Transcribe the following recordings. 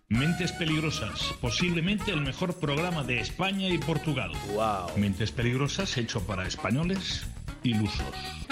Mentes Peligrosas, posiblemente el mejor programa de España y Portugal. Wow. Mentes Peligrosas hecho para españoles ilusos.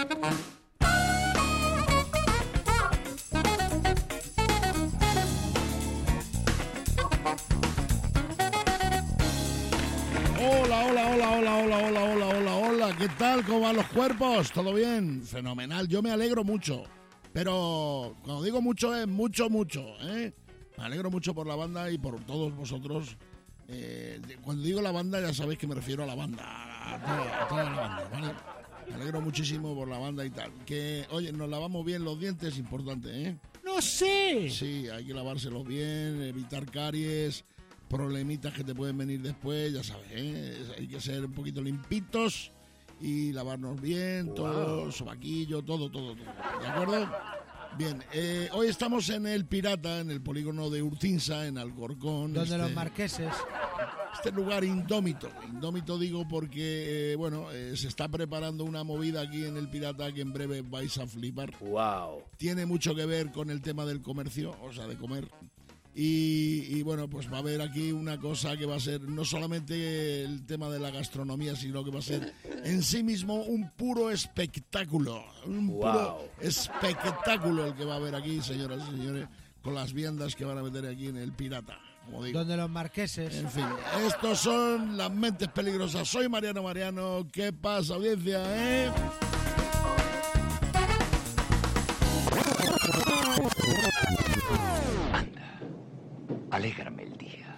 Hola, ¿qué tal? ¿Cómo van los cuerpos? ¿Todo bien? Fenomenal, yo me alegro mucho, pero cuando digo mucho es mucho, ¿eh? Me alegro mucho por la banda y por todos vosotros. Cuando digo la banda ya sabéis que me refiero a la banda, a toda la banda, ¿vale? Me alegro muchísimo por la banda y tal. Que, oye, nos lavamos bien los dientes, importante, ¿eh? ¡No sé! Sí, hay que lavárselos bien, evitar caries, problemitas que te pueden venir después, ya sabes, ¿eh? Hay que ser un poquito limpitos y lavarnos bien, todo, sobaquillo, todo, ¿de acuerdo? Bien, hoy estamos en el Pirata, en el polígono de Urtinsa, en Alcorcón. Donde los marqueses. Este lugar indómito digo porque, se está preparando una movida aquí en el Pirata que en breve vais a flipar. Wow. Tiene mucho que ver con el tema del comercio, o sea, de comer. Y pues va a haber aquí una cosa que va a ser no solamente el tema de la gastronomía, sino que va a ser en sí mismo un puro espectáculo. Puro espectáculo el que va a haber aquí, señoras y señores, con las viandas que van a meter aquí en el Pirata, como digo. Donde los marqueses. En fin, estos son las Mentes Peligrosas. Soy Mariano. ¿Qué pasa, audiencia, eh? Alégrame el día.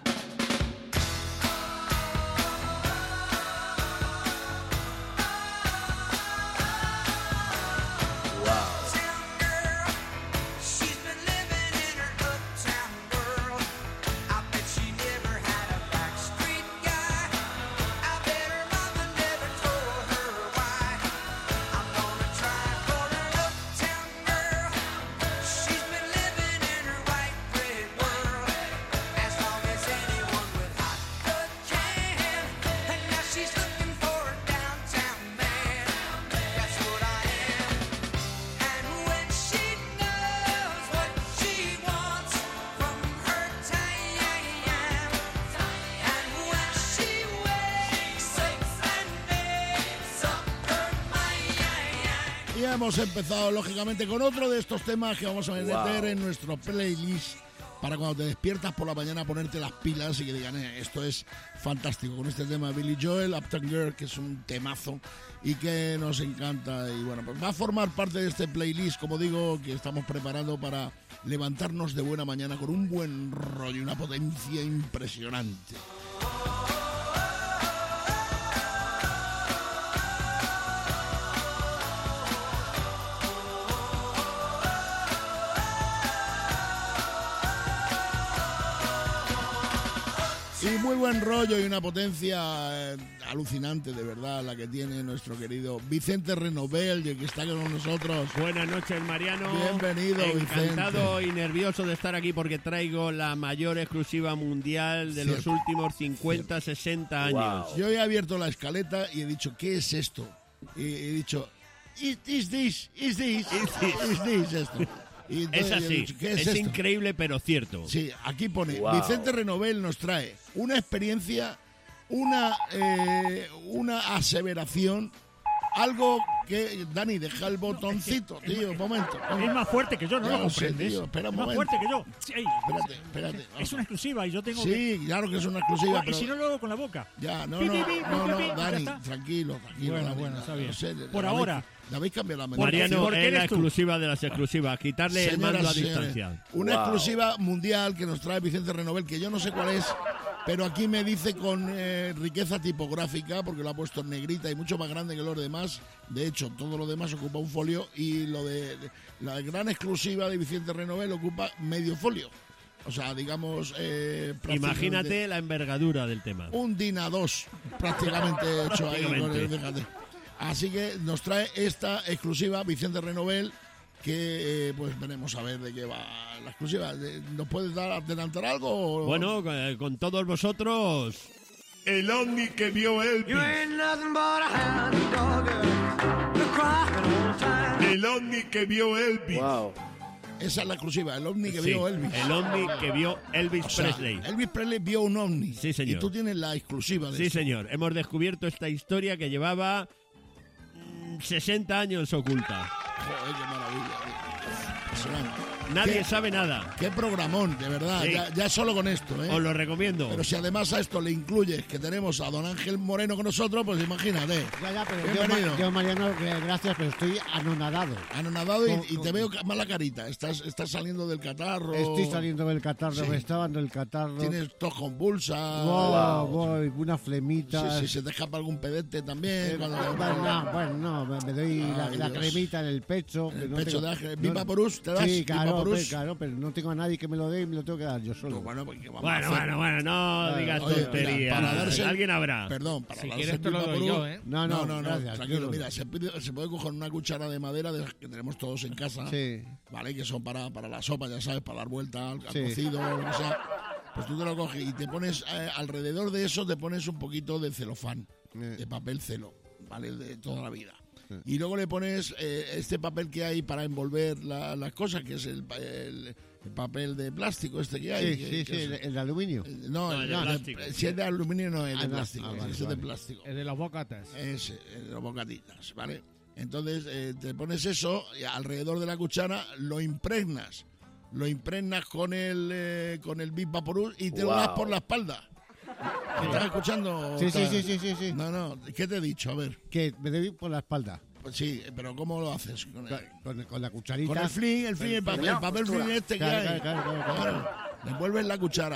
Hemos empezado lógicamente con otro de estos temas que vamos a meter en nuestro playlist para cuando te despiertas por la mañana ponerte las pilas y que digan, esto es fantástico, con este tema de Billy Joel, Uptown Girl, que es un temazo y que nos encanta. Y bueno, pues va a formar parte de este playlist, como digo, que estamos preparando para levantarnos de buena mañana con un buen rollo y una potencia impresionante. Y muy buen rollo y una potencia alucinante, de verdad, la que tiene nuestro querido Vicente Renovel, que está con nosotros. Buenas noches, Mariano. Bienvenido, Encantado Vicente. Y nervioso de estar aquí porque traigo la mayor exclusiva mundial de los últimos 50, 60 años. Yo he abierto la escaleta y he dicho, ¿qué es esto? Y he dicho, is this esto. Es así, es increíble pero cierto. Sí, aquí pone, Vicente Renovel nos trae una experiencia, una aseveración, algo que... Dani, deja el botoncito, tío, un momento. Es más fuerte que yo, no lo comprendes. Tío, espera un es más momento. fuerte que yo. Sí, Espérate. es una exclusiva y yo tengo Sí, claro que es una exclusiva, pero... Y si no lo hago con la boca. Ya, no, Dani, tranquilo. Bueno, está bien. No sé, Por ahora... Le habéis cambiado la mente. Mariano es la exclusiva de las exclusivas. Quitarle el mando a Señoras, distancia. Una exclusiva mundial que nos trae Vicente Renovel, que yo no sé cuál es, pero aquí me dice con riqueza tipográfica, porque lo ha puesto en negrita y mucho más grande que los demás. De hecho, todo lo demás ocupa un folio y lo de la gran exclusiva de Vicente Renovel ocupa medio folio. O sea, digamos... Imagínate la envergadura del tema. Un DIN A2 prácticamente hecho ahí con el... Fíjate. Así que nos trae esta exclusiva Vicente Renovel, que pues veremos a ver de qué va la exclusiva. ¿Nos puedes adelantar algo? Bueno, con todos vosotros, el ovni que vio Elvis. El ovni que vio Elvis. Wow. Esa es la exclusiva, el ovni que vio Elvis. El ovni que vio Elvis Presley. Elvis Presley vio un ovni. Sí, señor. Y tú tienes la exclusiva de Sí, esto. señor. Hemos descubierto esta historia que llevaba 60 años oculta. Joder, qué maravilla. Impresionante. Nadie sabe nada. Qué programón, de verdad. Sí. Ya solo con esto, ¿eh? Os lo recomiendo. Pero si además a esto le incluyes que tenemos a don Ángel Moreno con nosotros, pues imagínate. Ya, pero Bienvenido. yo, Mariano, gracias, pero estoy anonadado. Anonadado y te veo mala carita. Estás saliendo del catarro. Estoy saliendo del catarro, Sí. me está dando el catarro. Tienes tos convulsa. Voy, una flemita. Sí, se te escapa algún pedete también. Bueno, no, me doy Ay, la Dios. cremita en el pecho. En que el no pecho tengo- de Ángel. no- ¿Vivaporus te das? Sí, ¿Vivaporus? claro, pero no tengo a nadie que me lo dé y me lo tengo que dar yo solo. Bueno, pues, ¿qué vamos a Bueno, hacer? no digas Oye, tonterías. mira, para darse- Alguien habrá. Perdón, para Si darse quieres te lo doy Vivaporus- yo, ¿eh? No, gracias, tranquilo, yo no. mira, se puede coger una cuchara de madera de las que tenemos todos en casa, Sí. ¿vale? Que son para la sopa, ya sabes, para dar vuelta al Sí. cocido o lo que sea. Pues tú te lo coges y te pones, alrededor de eso te pones un poquito de celofán, de papel celo, ¿vale? De toda la vida. Y luego le pones este papel que hay para envolver las cosas, que es el papel de plástico este que hay. Sí, que es- el de aluminio. No, No, el de plástico. si es de aluminio no es de no, plástico, vale, es de vale. plástico. El de los bocatas. Ese, los bocatitas, ¿vale? Entonces te pones eso y alrededor de la cuchara lo impregnas con el Big Vaporub y te lo das por la espalda. ¿Me ¿Estás escuchando? Sí. No, ¿qué te he dicho? A ver, Que me doy por la espalda. pues sí, pero ¿cómo lo haces? Con la cucharita. Con el fling, el papel fling este que Claro, hay. claro. Le envuelves la cuchara,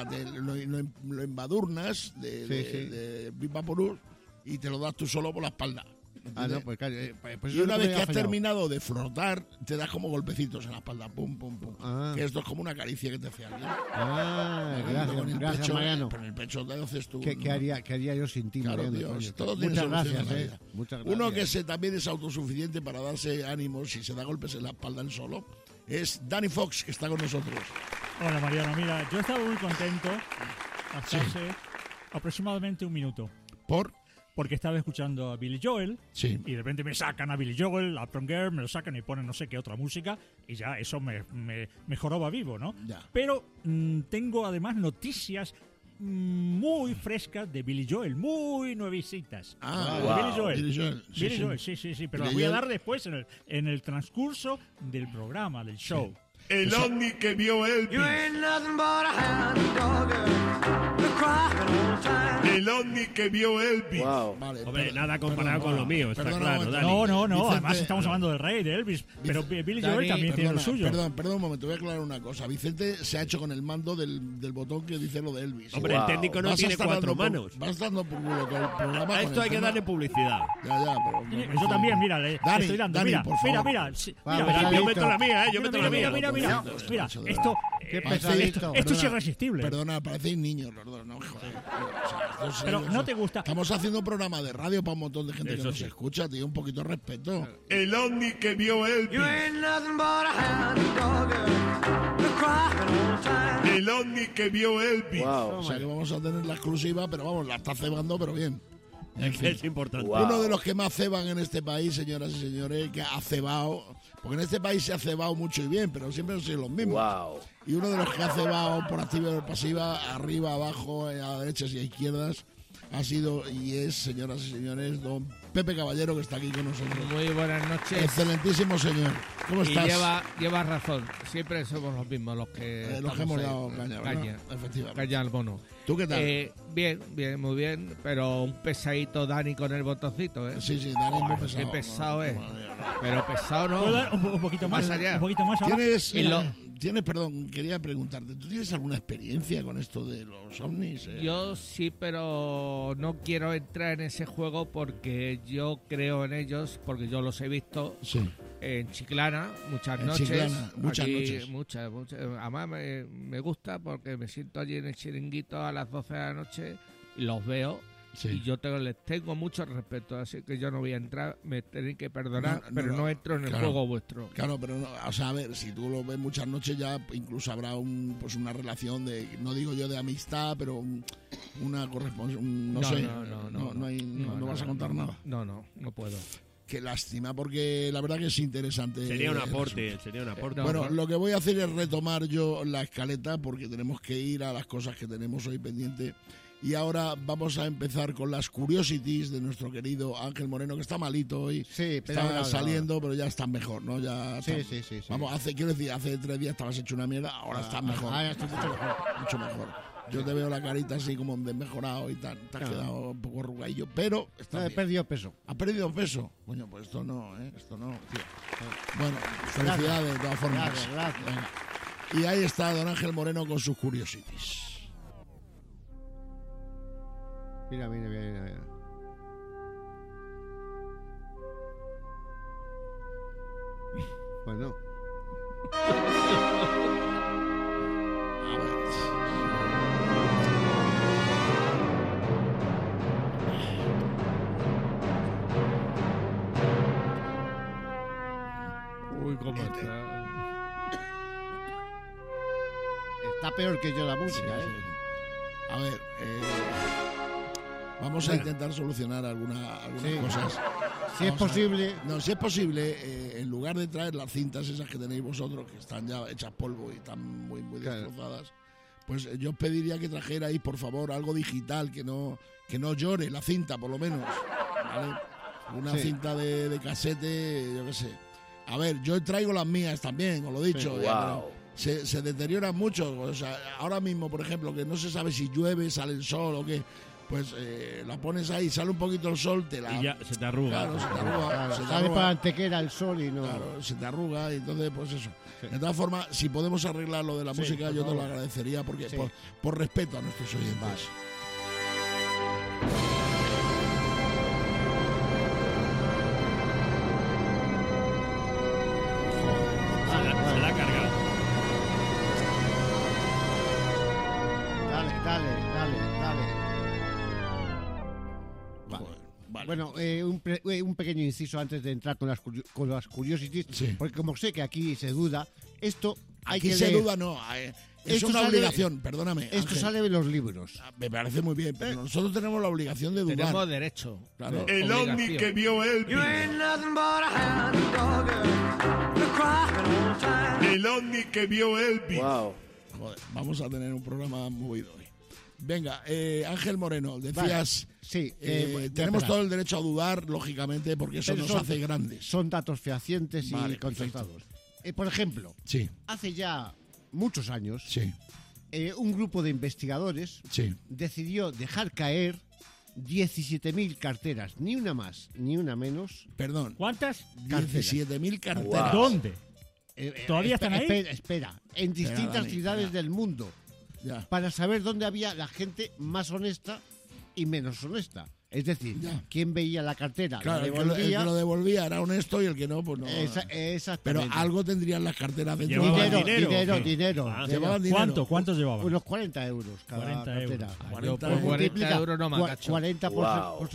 lo embadurnas Sí. de Big Vaporub y te lo das tú solo por la espalda. Ah, no, pues claro. Pues Y eso una no vez me que había has fallado. terminado de frotar, te das como golpecitos en la espalda. Pum, pum, pum. Ah. Que esto es como una caricia que te hace alguien. Ah, Luego en el gracias, pecho, Mariano. Pero en el pecho te haces tú. ¿Qué haría yo sin ti, Claro, Mariano? Dios, Coño, todo tiene muchas solución gracias, en la vida. Muchas gracias. Uno que también es autosuficiente para darse ánimos si se da golpes en la espalda él solo es Danny Fox, que está con nosotros. Hola Mariano, mira, yo estaba muy contento hasta hace aproximadamente un minuto, porque estaba escuchando a Billy Joel Sí. y de repente me sacan a Billy Joel, a Uptown Girl, me lo sacan y ponen no sé qué otra música y ya eso me joroba vivo, ¿no? Ya. Pero tengo además noticias muy frescas de Billy Joel, muy nuevecitas. Ah, De Billy Joel. Billy Joel. Billy Joel, sí, pero las Billy voy a Joel. dar después en el transcurso del programa, del show. El ovni que vio Elvis. El ovni que vio Elvis. Vale, Hombre, perdón, nada comparado perdón, con lo mío, está perdona, claro, un Dani. momento. No, Vicente, además estamos hablando del rey, de Elvis, pero Billy Joel Dani, también tiene lo suyo. Perdón un momento, voy a aclarar una cosa. Vicente se ha hecho con el mando del botón que dice lo de Elvis. Hombre, el técnico no Vas a tiene estar 4 dando por- manos. Vas dando por culo todo el programa. A con esto el hay que tema. darle publicidad. Ya, pero... Yo también, mira, le Dani, estoy dando. Dani, Mira, por favor. mira, sí, Va, mira, Dani, Yo meto la mía, yo meto la mía. mira, esto Qué Parece- pesadito. esto es perdona, irresistible. Perdona, parecéis niños los dos, ¿no? Joder. O sea, esto es Pero serio, ¿no o sea, te gusta? Estamos haciendo un programa de radio para un montón de gente que Eso nos sí. escucha, tío, un poquito de respeto. El ovni que vio Elvis. El ovni que vio Elvis. O sea que vamos a tener la exclusiva, pero vamos, la está cebando, pero bien. En fin. Es importante. Uno de los que más ceban en este país, señoras y señores, que ha cebado, porque en este país se ha cebado mucho y bien, pero siempre han sido los mismos. Y uno de los que ha cebado por activa y por pasiva, arriba, abajo, a derechas y a izquierdas, ha sido y es, señoras y señores, don Pepe Caballero, que está aquí con nosotros. Muy buenas noches. Excelentísimo señor. ¿Cómo Y estás? lleva razón. Siempre somos los mismos los que Los que estamos hemos ahí. dado caña, ¿verdad? Efectivamente. Caña al mono. ¿Tú qué tal? Bien, muy bien. Pero un pesadito Dani con el botoncito, ¿eh? Sí, Dani, muy Qué pesado. pesado es. Madre mía, no. Pero pesado ¿Puedo no. dar un poquito más? Más allá. Un poquito más ahora. Perdón, quería preguntarte, ¿tú tienes alguna experiencia con esto de los ovnis? Yo sí, pero no quiero entrar en ese juego porque yo creo en ellos, porque yo los he visto Sí. en Chiclana muchas En noches. Chiclana, muchas Aquí, noches. Muchas. Además me gusta porque me siento allí en el chiringuito a las 12 de la noche y los veo. Sí. Y yo les tengo mucho respeto, así que yo no voy a entrar, me tenéis que perdonar, No, pero no entro en el claro. juego vuestro. Claro, pero no, o sea, a ver, si tú lo ves muchas noches ya incluso habrá una relación de, no digo yo de amistad, pero una correspondencia, no sé, no vas a contar nada. No puedo. Qué lástima, porque la verdad que es interesante. Sería un aporte. Bueno, lo que voy a hacer es retomar yo la escaleta porque tenemos que ir a las cosas que tenemos hoy pendiente. Y ahora vamos a empezar con las curiosities de nuestro querido Ángel Moreno, que está malito hoy. Sí, pero está saliendo, pero ya está mejor, ¿no? Ya sí. Vamos, hace 3 días estabas hecho una mierda, ahora estás mejor. Ahora estoy mucho mejor. Mucho mejor. Yo te veo la carita así como desmejorado y tal. Te has quedado un poco arrugadillo, pero he perdido peso. ¿Ha perdido peso? Coño, pues esto no, ¿eh? Esto no, tío. Bueno, felicidades de todas formas. Gracias. Venga. Y ahí está don Ángel Moreno con sus curiosities. Mira. Bueno. Uy, cómo está. Está peor que yo la música, ¿eh? A ver, vamos a intentar solucionar algunas cosas. Si es posible. Si es posible, en lugar de traer las cintas esas que tenéis vosotros, que están ya hechas polvo y están muy destrozadas, pues yo os pediría que trajerais, por favor, algo digital, que no llore la cinta, por lo menos. ¿Vale? Una cinta de casete, yo qué sé. A ver, yo traigo las mías también, os lo he dicho. Sí. Wow. Se deterioran mucho. O sea, ahora mismo, por ejemplo, que no se sabe si llueve, sale el sol o qué, pues la pones ahí, sale un poquito el sol, y ya se te arruga. Claro, se te arruga. Claro, se te sale arruga. para antequera el sol y no. Claro, se te arruga y entonces, pues eso. Sí. De todas formas, si podemos arreglar lo de la música, yo te lo agradecería porque por respeto a nuestros oyentes. Vale. Se la ha cargado. Dale. Vale. Bueno, un pequeño inciso antes de entrar con las curiosities, porque como sé que aquí se duda, esto hay aquí que se leer. duda, no. Es una obligación, perdóname. Esto Ángel. sale de los libros. Me parece muy bien, pero nosotros tenemos la obligación de dudar. Tenemos derecho. Claro. El ovni que vio Elvis. El ovni que vio Elvis. Wow. Joder, vamos a tener un programa movido hoy. Venga, Ángel Moreno, decías... Vale. Sí, tenemos todo el derecho a dudar, lógicamente, porque eso nos hace grandes. Son datos fehacientes y Vale, contrastados. Por ejemplo, hace ya muchos años, un grupo de investigadores decidió dejar caer 17.000 carteras, ni una más, ni una menos. Perdón. ¿Cuántas? 17.000 carteras. Wow. ¿Dónde? ¿Todavía están ahí? Espera, en distintas ciudades del mundo. Para saber dónde había la gente más honesta y menos honesta. Es decir, quién veía la cartera, claro, la devolvía. El que lo devolvía era honesto y el que no, pues no. Exactamente. Pero algo tendrían las carteras dentro. Dinero. ¿Llevaban dinero? ¿Cuántos llevaban? Unos 40 euros cada cartera. 40 euros no me agacho. 40 por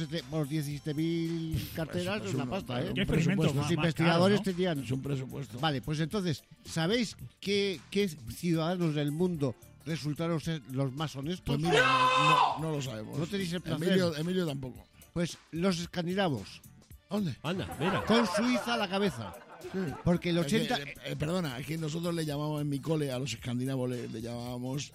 17.000 carteras es una pasta, ¿eh? ¿Qué experimento? Los investigadores tenían... Es un presupuesto. Vale, pues entonces, ¿sabéis qué ciudadanos del mundo resultaron ser los más honestos? Pues mira, no lo sabemos. No tenéis el placer. Emilio tampoco. Pues los escandinavos. ¿Dónde? Anda, mira. Con Suiza a la cabeza. Sí. Porque el 80... perdona, es que nosotros le llamamos en mi cole, a los escandinavos le llamábamos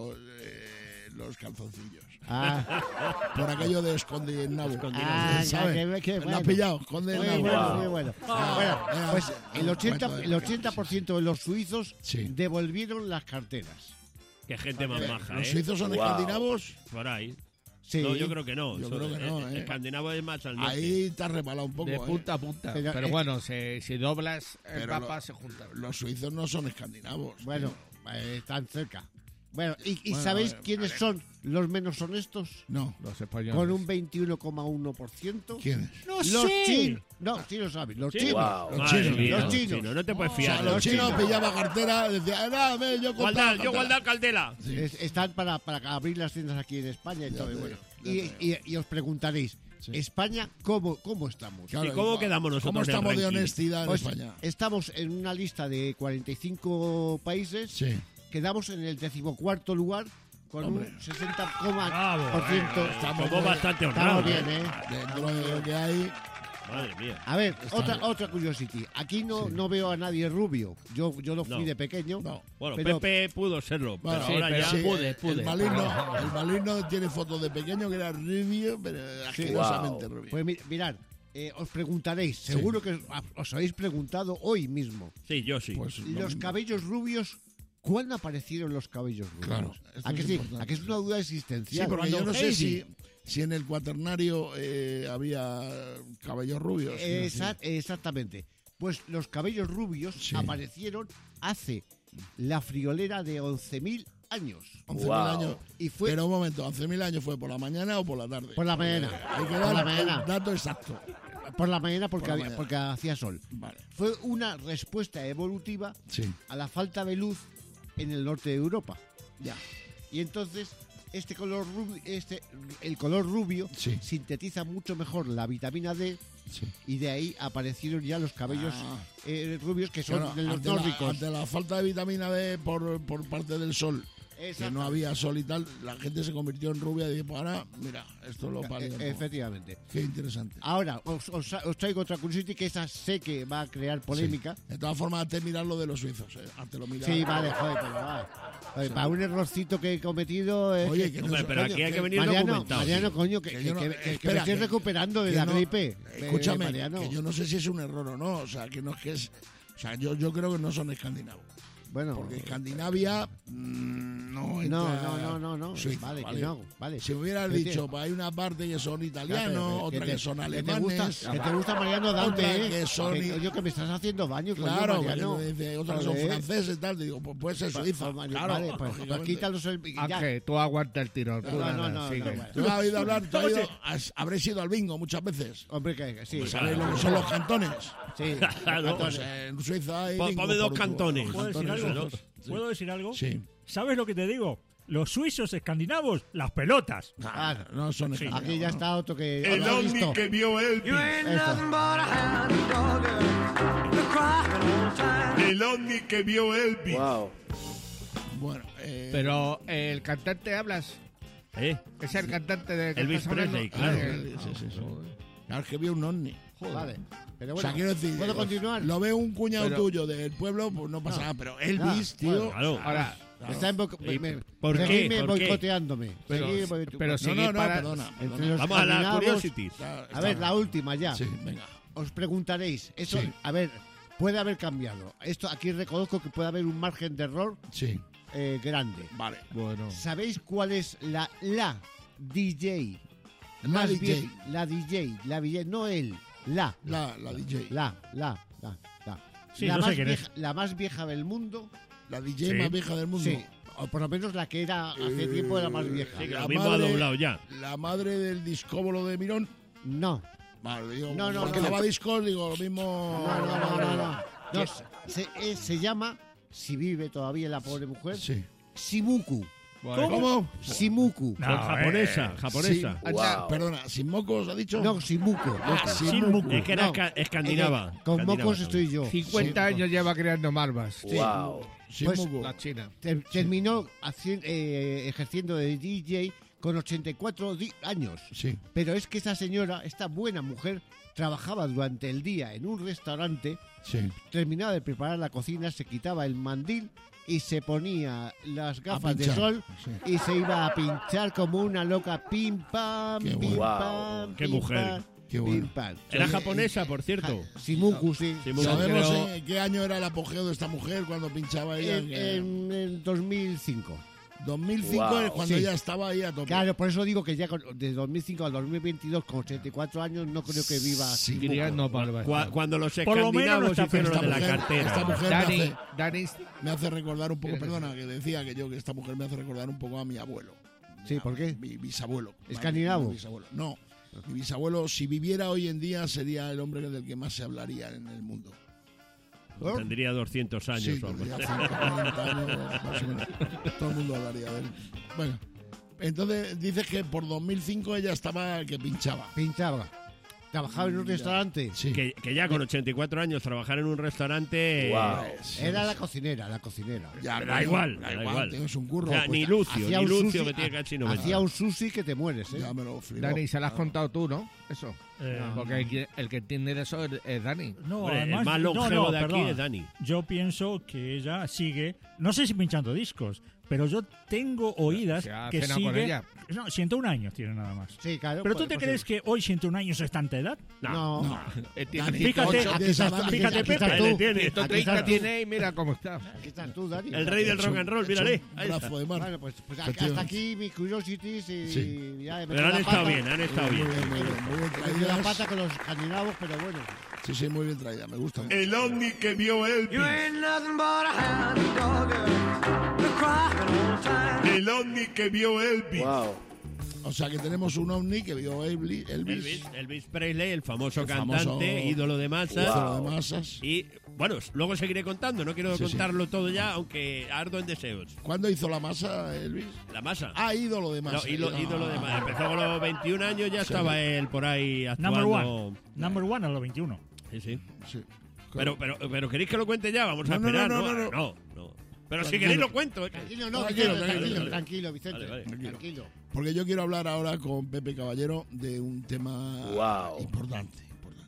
los calzoncillos. Por aquello de esconde el nabo. ¿Sabes? ¿Lo has pillado? Esconde el nabo. Muy bueno. Pues el 80% de los suizos devolvieron las carteras. Qué gente más maja, ¿Los suizos son escandinavos? Por ahí. Sí. No, yo creo que no. Yo creo que no. Escandinavo es más al norte. Ahí te has rebalado un poco. De punta a punta. Pero bueno, si doblas el mapa se juntan. Los suizos no son escandinavos. Bueno, están cerca. Bueno, ¿y sabéis quiénes son los menos honestos? No. Los españoles. Con un 21,1%. ¿Quiénes? Los chinos. No, sí lo sabes. Los chinos. Wow. Los chinos. No te puedes fiar. O sea, los chinos pillaban cartera, decían, yo guardar cartera. Sí. Están para abrir las tiendas aquí en España y todo. Y os preguntaréis, ¿España cómo estamos? Claro, ¿Y cómo quedamos nosotros? ¿Cómo estamos de honestidad en España? Estamos en una lista de 45 países. Sí. Quedamos en el 14º lugar con un 60,%. Estamos bastante honrados. Estamos bien, ¿eh? Dentro de lo que hay. Madre mía. A ver, otra curiosity. Aquí no veo a nadie rubio. Yo no fui de pequeño. No. Bueno, pero Pepe pudo serlo, pero sí, ahora pero ya... sí. Pude. El maligno tiene fotos de pequeño que era rubio, pero asquerosamente rubio. Pues mirad, os preguntaréis, seguro que os habéis preguntado hoy mismo. Sí, yo sí. Pues, Los cabellos rubios, ¿cuándo aparecieron los cabellos rubios? Claro, esto ¿A que es sí? importante. ¿A que es una duda existencial? Sí, porque yo no sé Heidi- si en el cuaternario había cabellos rubios. Exactamente. Pues los cabellos rubios aparecieron hace la friolera de 11.000 años. 11.000 años. Y fue Pero un momento, 11.000 años fue por la mañana o por la tarde. por la mañana. Hay que Por dar la mañana. el dato exacto. Por la mañana porque, Por la mañana. porque hacía sol. Vale. Fue una respuesta evolutiva Sí. a la falta de luz en el norte de Europa. Ya. Y entonces el color rubio Sí. sintetiza mucho mejor la vitamina D Sí. y de ahí aparecieron ya los cabellos Ah. rubios que son Claro, de los ante nórdicos. ante la falta de vitamina D por parte del sol, que Exacto. no había sol y tal, la gente se convirtió en rubia y dijo, pues ahora, mira, esto lo palió. Efectivamente. Qué interesante. Ahora, os traigo otra curiosity que esa sé que va a crear polémica. Sí. De todas formas, antes mirar lo de los suizos. Antes lo mirar. Sí, vale, joder, pero va. Joder, para un errorcito que he cometido... Oye, que no Hombre, sé- pero aquí hay que venir Mariano, documentado. Mariano, coño, que yo no- me espera, estoy recuperando de que la no- gripe. Escúchame, Mariano. que yo no sé si es un error o no. O sea, que no es que es. O sea, yo creo que no son escandinavos. Bueno, Porque Escandinavia no entra. no. Suiza, Vale, que no, vale. Si hubieras Pero, dicho, tío, pues hay una parte que son ya, italianos, pero otra que son que alemanes. te gusta Mariano Dante, otra que son Oye, que me estás haciendo baño, coño, Claro, Mariano. otras son Joder. franceses y tal. Digo, pues puede ser Suiza. Pues, Claro, vale, pues lógicamente. quítalos el... ya. Ángel, tú aguanta el tirón. tú No, nada, no, sigue. bueno. ¿Tú has oído hablar? Habréis ido al bingo muchas veces. Hombre, que sí. Pues sabéis lo que son los cantones. Sí, Claro. Pues en Suiza hay Ponme bingo dos por cantones. por ¿Puedo decir cantones algo? esos. ¿Puedo decir algo? Sí. ¿Sabes lo que te digo? Los suizos escandinavos, las pelotas. Ah, no son escandinavos. aquí ya está otro que... El ¿has ovni visto? que vio Elvis. El ovni que vio Elvis. Bueno, Pero el cantante hablas. Es el cantante de que Elvis estás hablando. Presley, claro. sí. Claro, es que vio un ovni. Vale. Pero O bueno, sea, quiero decir, ¿puedo continuar? lo ve un cuñado Pero- tuyo del pueblo, pues no pasa nada. Pero Elvis, Ah, tío. bueno, Claro. Ahora, Está ¿Por qué? seguidme ¿Por qué? boicoteándome. Pero- Seguid pero boicoteándome. sí. No, para- perdona. Entre los Vamos a la escandinavos- curiosity. A ver, la última ya. Sí, venga. Os preguntaréis, eso, Sí. a ver, puede haber cambiado. Esto aquí reconozco que puede haber un margen de error Sí, grande. vale. bueno. ¿Sabéis cuál es la DJ? La DJ. La DJ, no él, la DJ. la. Sí, la, no sé más quién es. vieja, la más vieja del mundo. La DJ Sí. más vieja del mundo. Sí, o por lo menos la que era hace tiempo era más vieja. Sí, que La lo mismo ha madre- doblado ya. La madre del discóbolo de Mirón. No, Vale, digo, No, no, porque no. daba discos, digo, lo mismo. no. Se llama, si vive todavía la pobre mujer, Sí. Simuku. ¿Cómo? Simuku. No, Japonesa, Sí. japonesa. Perdona, ¿sin mocos ha dicho? No, Simuku. sin Muku. Es que era No. escandinava. Con Escandinava mocos también. estoy yo. 50 años lleva creando marvas. Sin Pues- moco. La China. Terminó ejerciendo de DJ con 84 años. Sí. Pero es que esa señora, esta buena mujer, trabajaba durante el día en un restaurante, Sí. terminaba de preparar la cocina, se quitaba el mandil y se ponía las gafas de pinchar, sol sí. y se iba a pinchar como una loca, pim pam, Qué pim bueno. pam, Qué pim, mujer. pam, Qué bueno. pim, pam. Era japonesa, por cierto. Simuku, sí. Simuku. ¿Sabemos Pero- en qué año era el apogeo de esta mujer cuando pinchaba ella? En 2005. 2005 es cuando Sí. ella estaba ahí a tope. Claro, por eso digo que ya de 2005 al 2022, con 84 años, no creo que viva. Sí. Criando marvas. Cuando los Por lo menos no escandinavos está hicieron lo de la esta cartera. mujer Dani, me hace recordar un poco, perdona, que decía que esta mujer me hace recordar un poco a mi abuelo. Sí, ¿por qué? Mi bisabuelo. ¿Escandinavo? Mi bisabuelo. No, mi bisabuelo, si viviera hoy en día, sería el hombre del que más se hablaría en el mundo. Tendría 200 años. Sí, hombre. tendría 140 años, más o menos. Todo el mundo hablaría de él. Bueno, entonces dices que por 2005 ella estaba que pinchaba. Pinchaba. Trabajaba en un restaurante. Sí. Que ya con 84 años trabajar en un restaurante... Wow. Era la cocinera. Ya, da igual. Tienes un curro. O sea, ni Lucio que tiene casi 90. Hacía un sushi que te mueres, ¿eh? Ya me lo flipó. Dani, se lo has contado tú, ¿no? Eso. Porque el que entiende de eso es Dani. No, Hombre, además, el más longevo de aquí perdón. es Dani. Yo pienso que ella sigue, no sé si pinchando discos, pero yo tengo oídas que sigue... con ella. No, 101 años tiene nada más. Sí, claro. ¿Pero tú te crees que hoy 101 años es tanta edad? No. Fíjate, Pepe. 30 tiene y mira cómo está. Aquí estás tú, Dani. El rey del rock and roll, mírale. Ahí está. Bueno, pues hasta aquí mis curiosities y ya Pero han estado bien. Muy bien Me dio la pata con los escandinavos, pero bueno. Sí, muy bien traída, me gusta. El ovni que vio Elvis. El ovni que vio Elvis. Wow. O sea que tenemos un ovni que vio Elvis. Elvis Presley, el famoso cantante, ídolo de masas. Y bueno, luego seguiré contando, no quiero contarlo todo ya, aunque ardo en deseos. ¿Cuándo hizo la masa, Elvis? ¿La masa? Ídolo de masas. No, ídolo de masas. Empezó con los 21 años, ya estaba él por ahí actuando. Number one a los 21. Sí. Claro. Pero ¿queréis que lo cuente ya? Vamos a esperar. No. Pero si queréis lo cuento. Tranquilo, Vicente. Vale. Tranquilo. Porque yo quiero hablar ahora con Pepe Caballero de un tema importante.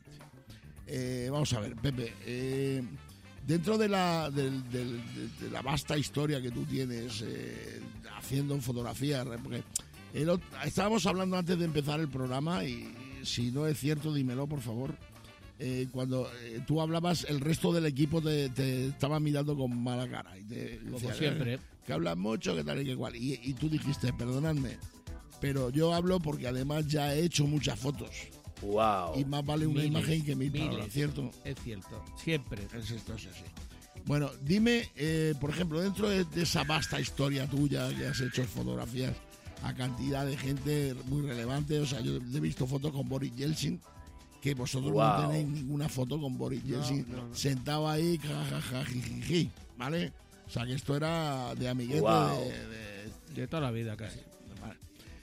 Vamos a ver, Pepe. Dentro de la vasta historia que tú tienes haciendo fotografías, porque estábamos hablando antes de empezar el programa y si no es cierto, dímelo, por favor. Cuando tú hablabas, el resto del equipo te estaba mirando con mala cara. Y como decía, siempre. Que hablas mucho, que tal y que cual. Y tú dijiste, perdonadme, pero yo hablo porque además ya he hecho muchas fotos. Wow. Y más vale una imagen que mil palabras, ¿cierto? Es cierto, siempre. Es así. Bueno, dime, por ejemplo, dentro de esa vasta historia tuya que has hecho fotografías a cantidad de gente muy relevante, o sea, yo he visto fotos con Boris Yeltsin, que vosotros no tenéis ninguna foto con Boris Yeltsin sentado ahí, jajajajiji, ¿vale? O sea, que esto era de amiguete de toda la vida casi. Vale.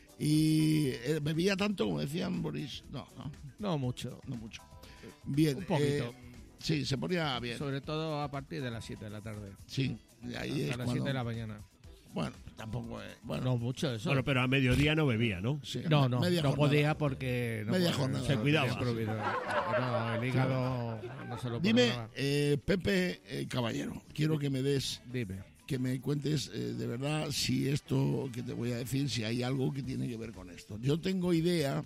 Y bebía tanto, como decían Boris. No mucho. Bien. Un poquito. Sí, se ponía bien. Sobre todo a partir de las 7 de la tarde. Sí, ahí a las 7 de la mañana. Bueno, tampoco es. Bueno, no mucho eso. Bueno, pero a mediodía no bebía, ¿no? Sí, no podía porque. Media jornada. Se cuidaba. No, el hígado no se lo Dime, Pepe Caballero, quiero que me des. Dime. Que me cuentes de verdad si esto que te voy a decir, si hay algo que tiene que ver con esto. Yo tengo idea,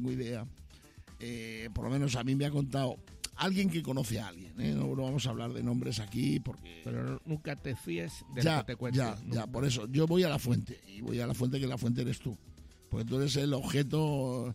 por lo menos a mí me ha contado alguien que conoce a alguien, no vamos a hablar de nombres aquí porque... Pero nunca te fíes de lo que te cuento. Ya, por eso, yo voy a la fuente, y voy a la fuente que la fuente eres tú, porque tú eres el objeto...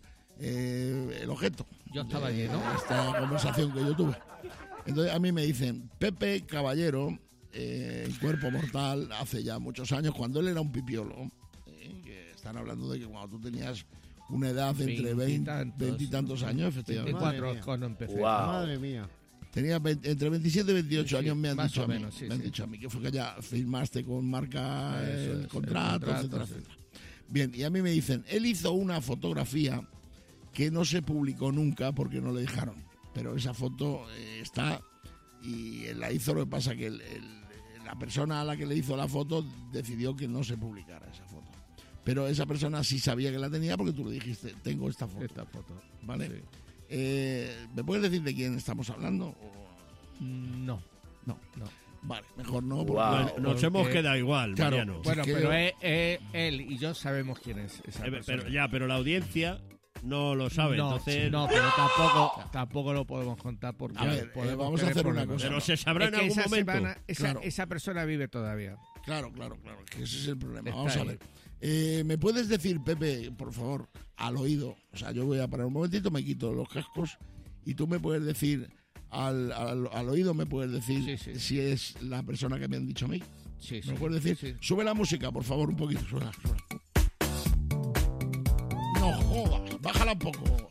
Yo estaba allí, ¿no? Esta conversación que yo tuve. Entonces a mí me dicen, Pepe Caballero... Cuerpo Mortal, hace ya muchos años, cuando él era un pipiolo, que están hablando de que cuando tú tenías una edad entre 20 y tantos años, efectivamente. 24 cuando empecé. Wow. Madre mía. Tenía entre 27 y 28 años, me han dicho a mí. Menos, me han dicho a mí que fue que ya firmaste con marca el contrato, etcétera. Bien, y a mí me dicen, él hizo una fotografía que no se publicó nunca porque no le dejaron, pero esa foto está y él la hizo. Lo que pasa que la persona a la que le hizo la foto decidió que no se publicara esa foto, pero esa persona sí sabía que la tenía porque tú le dijiste, tengo esta foto, ¿vale? Sí. ¿Me puedes decir de quién estamos hablando? No. Vale, mejor no. Porque nos hemos quedado igual, claro, Mariano. Bueno, pero él y yo sabemos quién es esa persona. Pero la audiencia no lo sabe, entonces... No, pero tampoco lo podemos contar porque... A ver, vamos a hacer una cosa. Pero se sabrá en algún momento. Esa persona vive todavía. Claro, que ese es el problema. Vamos a ver. ¿Me puedes decir, Pepe, por favor, al oído? O sea, yo voy a parar un momentito, me quito los cascos y tú me puedes decir, al oído me puedes decir si es la persona que me han dicho a mí. Sí. ¿Me puedes decir? Sí. Sube la música, por favor, un poquito. Suena. No jodas, bájala un poco.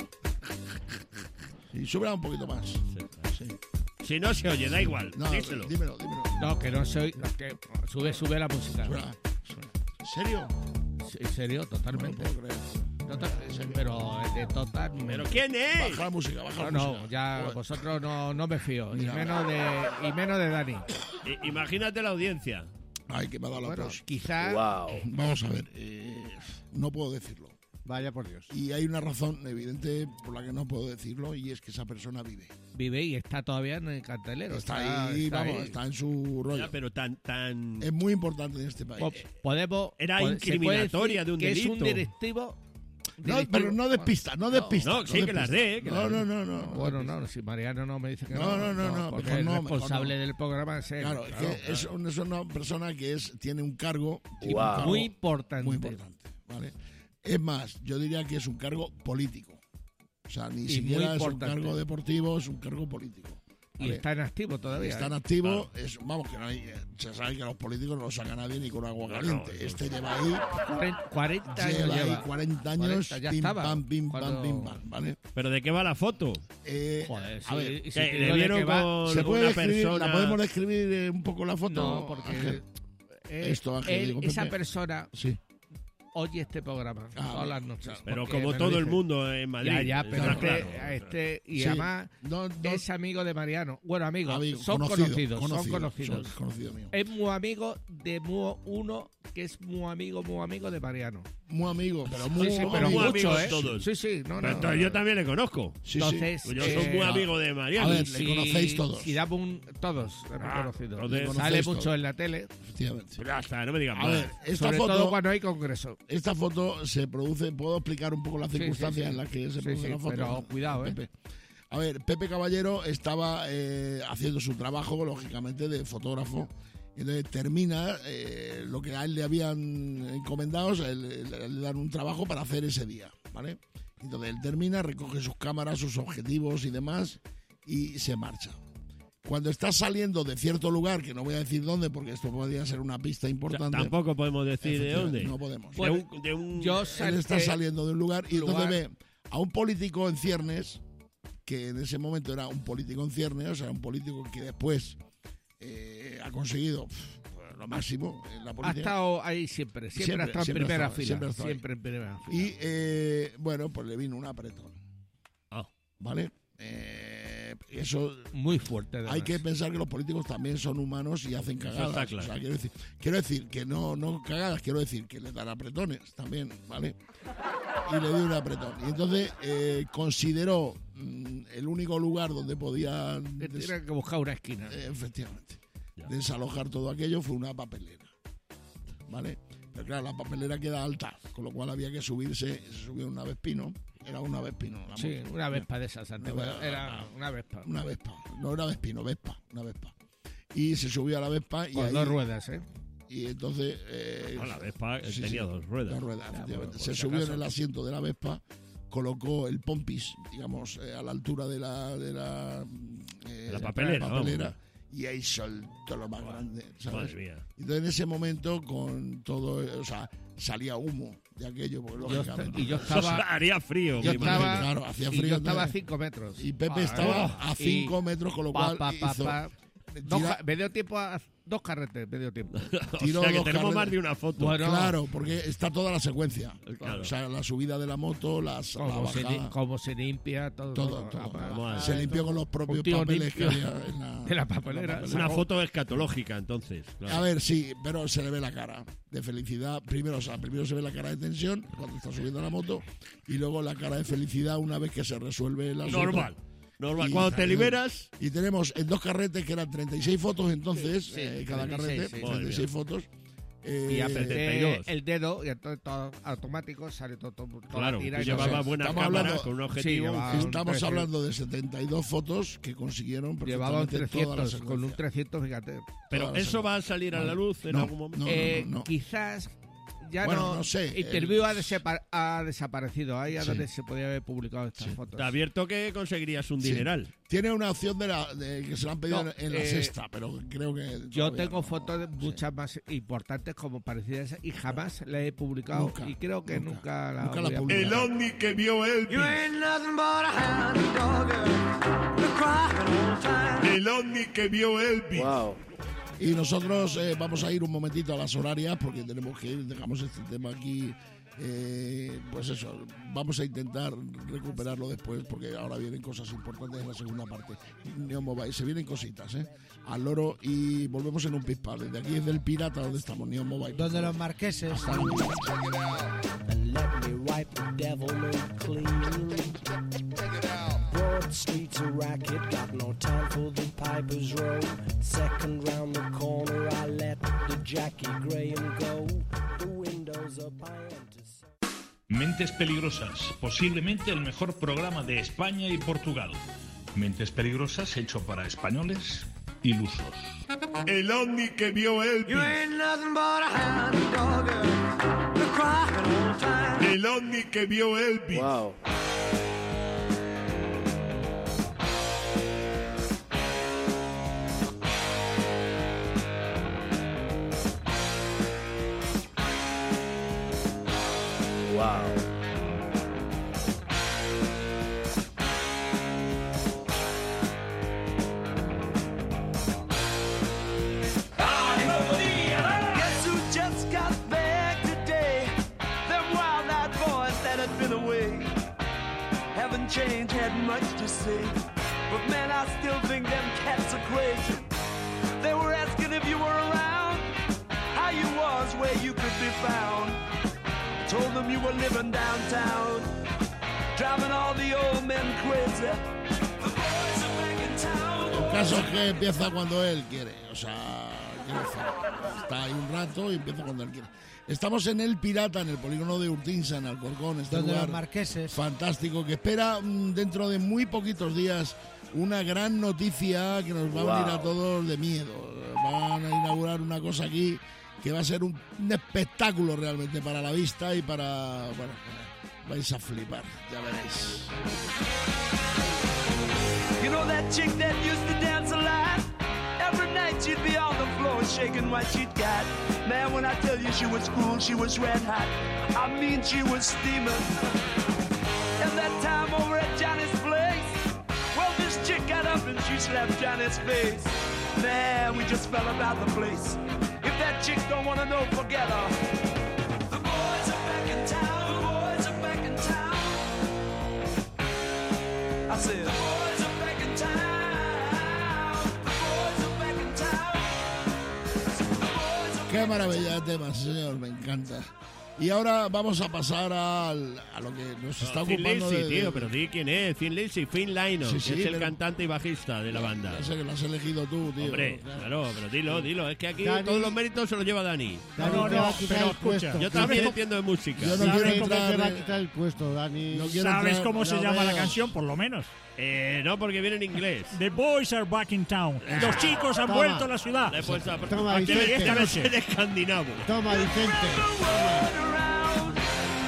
Y súbela un poquito más. Sí. Si no se oye, da igual. No, díselo. Dímelo. No, que no soy. Que sube la música. ¿En serio? En serio, totalmente. No lo puedo creer. Pero de total... ¿Pero quién es? Baja la música, baja la música. No, ya vosotros no me fío. Y menos de Dani. Imagínate la audiencia. Ay, que me ha dado la tos. Quizás... Vamos a ver. No puedo decirlo. Vaya por Dios. Y hay una razón evidente por la que no puedo decirlo, y es que esa persona vive. Vive y está todavía en el cartelero. Está en su rollo. Ya, pero tan... Es muy importante en este país. Era incriminatoria de un delito. Es un directivo... No, pero no despista. No, sí, que las dé. No. Bueno, no, si Mariano no me dice que no. Porque el responsable del programa es él. Claro, es una persona que tiene un cargo muy importante. Muy importante, ¿vale? Es más, yo diría que es un cargo político. O sea, ni siquiera es un cargo deportivo, es un cargo político. ¿Vale? Y está en activo todavía. Está en activo. Vamos, que no hay, se sabe que a los políticos no los saca nadie ni con agua caliente. Este lleva ahí 40 años. Lleva 40 años, 40, pim, pam, pim, pam, ¿vale? ¿Pero de qué va la foto? Joder, a ver, le vieron con ¿se puede una persona? ¿La podemos describir describir un poco la foto? No, porque esa persona... Sí. Oye este programa todas las noches. Pero como todo el mundo en Madrid. Pero y sí, además es amigo de Mariano. Bueno, son conocidos. Conocido mío. Es muy amigo de uno que es muy amigo de Mariano. Muy amigo, pero muy amigos ¿eh? todos. Sí. Pero yo también le conozco. Entonces, yo soy muy amigo de Mariano. A ver, le conocéis todos. Si damos todos conocidos. Sale mucho todos en la tele. Efectivamente. Pero hasta, no me digas a ver, sobre todo cuando hay congreso. Esta foto se produce, ¿puedo explicar un poco las circunstancias en las que se produce la foto? Pero cuidado, Pepe. A ver, Pepe Caballero estaba haciendo su trabajo, lógicamente, de fotógrafo. Entonces termina lo que a él le habían encomendado, le dan un trabajo para hacer ese día, ¿vale? Entonces él termina, recoge sus cámaras, sus objetivos y demás, y se marcha. Cuando está saliendo de cierto lugar, que no voy a decir dónde, porque esto podría ser una pista importante. Tampoco podemos decir de dónde. No podemos. Bueno, él está saliendo de un lugar y entonces ve a un político en ciernes, que en ese momento era un político en ciernes, o sea, un político que después ha conseguido lo máximo en la política. Ha estado ahí siempre ha estado en primera fila. Siempre en primera fila. Y bueno, pues le vino un apretón. ¿Vale? Eso muy fuerte. Hay que pensar que los políticos también son humanos y hacen cagadas. Claro. O sea, quiero decir que no cagadas, quiero decir que le dan apretones también, ¿vale? Y le dio un apretón. Y entonces consideró el único lugar donde podía... Tenía que buscar una esquina. Efectivamente. Desalojar todo aquello fue una papelera. ¿Vale? Pero claro, la papelera queda alta, con lo cual había que subirse. Se subió una Vespino. Era una Vespino. Sí, una Vespa de esas antes. Era una Vespa. Una Vespa. No era Vespino, Vespa. Una Vespa. Y se subió a la Vespa. Con dos ruedas, ¿eh? Y entonces... la Vespa tenía dos ruedas. Dos ruedas, efectivamente. Se subió en el asiento de la Vespa, colocó el pompis, digamos, a la altura de la papelera. Y ahí soltó lo más grande, ¿sabes? Madre mía. Entonces en ese momento con todo, o sea, salía humo de aquello, porque lógicamente. Y yo estaba... Haría frío. Claro, hacía frío. Yo estaba a 5 metros. Y Pepe estaba a 5 metros, con lo cual me dio tiempo a 2 carretes, me dio tiempo. O sea que tenemos más de una foto. Bueno, claro, porque está toda la secuencia. Claro. O sea, la subida de la moto, la bajada. Cómo se limpia, todo. Se limpió con los propios papeles que había de la papelera. Es una foto escatológica, entonces. Claro. A ver, sí, pero se le ve la cara de felicidad. Primero se ve la cara de tensión cuando está subiendo la moto, y luego la cara de felicidad una vez que se resuelve el asunto. Normal. Cuando te liberas... Y tenemos en 2 carretes, que eran 36 fotos entonces, cada carrete, 36 fotos. Y apreté el dedo y entonces todo automático sale todo claro, tú llevaba buena cámara con un objetivo. Estamos hablando de 72 fotos que consiguieron perfectamente. Llevaba 300, con un 300, fíjate. Pero eso va a salir a la luz en algún momento. No. Quizás... Ya no sé. Interview ha desaparecido. Ahí a donde se podía haber publicado estas fotos. Te advierto que conseguirías un dineral. Tiene una opción de que se lo han pedido en la sexta, pero creo que... Yo tengo fotos muchas más importantes como parecidas y jamás la he publicado. Y creo que nunca la voy a publicar. El ovni que vio Elvis. El ovni que vio Elvis. Wow. Y nosotros vamos a ir un momentito a las horarias porque tenemos que ir, dejamos este tema aquí Pues eso, vamos a intentar recuperarlo después, porque ahora vienen cosas importantes en la segunda parte. Neon Mobile, se vienen cositas, al loro, y volvemos en un pispa. Desde aquí es del Pirata, donde estamos, Neon Mobile. Donde los marqueses. Broad streets of racket, got no time for the Piper's Row. Second round the corner, I let the Jackie Graham go. The windows up, I enter. Mentes Peligrosas, posiblemente el mejor programa de España y Portugal. Mentes Peligrosas hecho para españoles ilusos. El ovni que vio Elvis. El ovni que vio Elvis. Wow. Wow. Guess who just got back today? Them wild-eyed boys that had been away haven't changed, had much to say. But man, I still think them cats are crazy. They were asking if you were around, how you was, where you could be found. Told them you were living downtown, driving all the old men crazy. The boys are back in town. El caso es que empieza cuando él quiere, o sea, está ahí un rato y empieza cuando él quiere. Estamos en El Pirata, en el polígono de Urtinsa, en Alcorcón, este Donde lugar los marqueses. fantástico, que espera dentro de muy poquitos días una gran noticia que nos va a venir a todos de miedo. Van a inaugurar una cosa aquí que va a ser un espectáculo realmente para la vista y para... Bueno, vais a flipar, ya veréis. You know that chick that used to dance a lot? Every night she'd be on the floor shaking what she'd got. Man, when I tell you she was cool, she was red hot. I mean, she was steaming. And that time over at Johnny's place, well, this chick got up and she slapped Johnny's face. Man, we just fell about the place. If that chick don't want to know, forget her. The boys are back in town. The boys are back in town. I said, the boys are back in town. The boys are back in town. I said, the boys are. Qué maravilla de tema, señor, me encanta. Y ahora vamos a pasar a lo que nos está ocupando. Thin Lacey, tío, pero di quién es. Thin Lacey, Finn Lynott, Sí, que es el pero- cantante y bajista de la banda. Ya sé que lo has elegido tú, tío. Hombre, claro, pero dilo. Es que aquí Dani- todos los méritos se los lleva Dani. Dani No, te va a no, quitar pero el puesto. escucha. Yo también entiendo de música. Yo no ¿Sabes quiero cómo entrar... Te va a quitar el puesto, Dani. No quiero ¿Sabes entrar- cómo se no llama la veo. canción? Por lo menos. No, porque viene en inglés. The boys are back in town. Los chicos han Toma. vuelto a la ciudad. Le he puesto a... Toma, Aquí Vicente. esta vez en escandinavo. Toma, Vicente. around.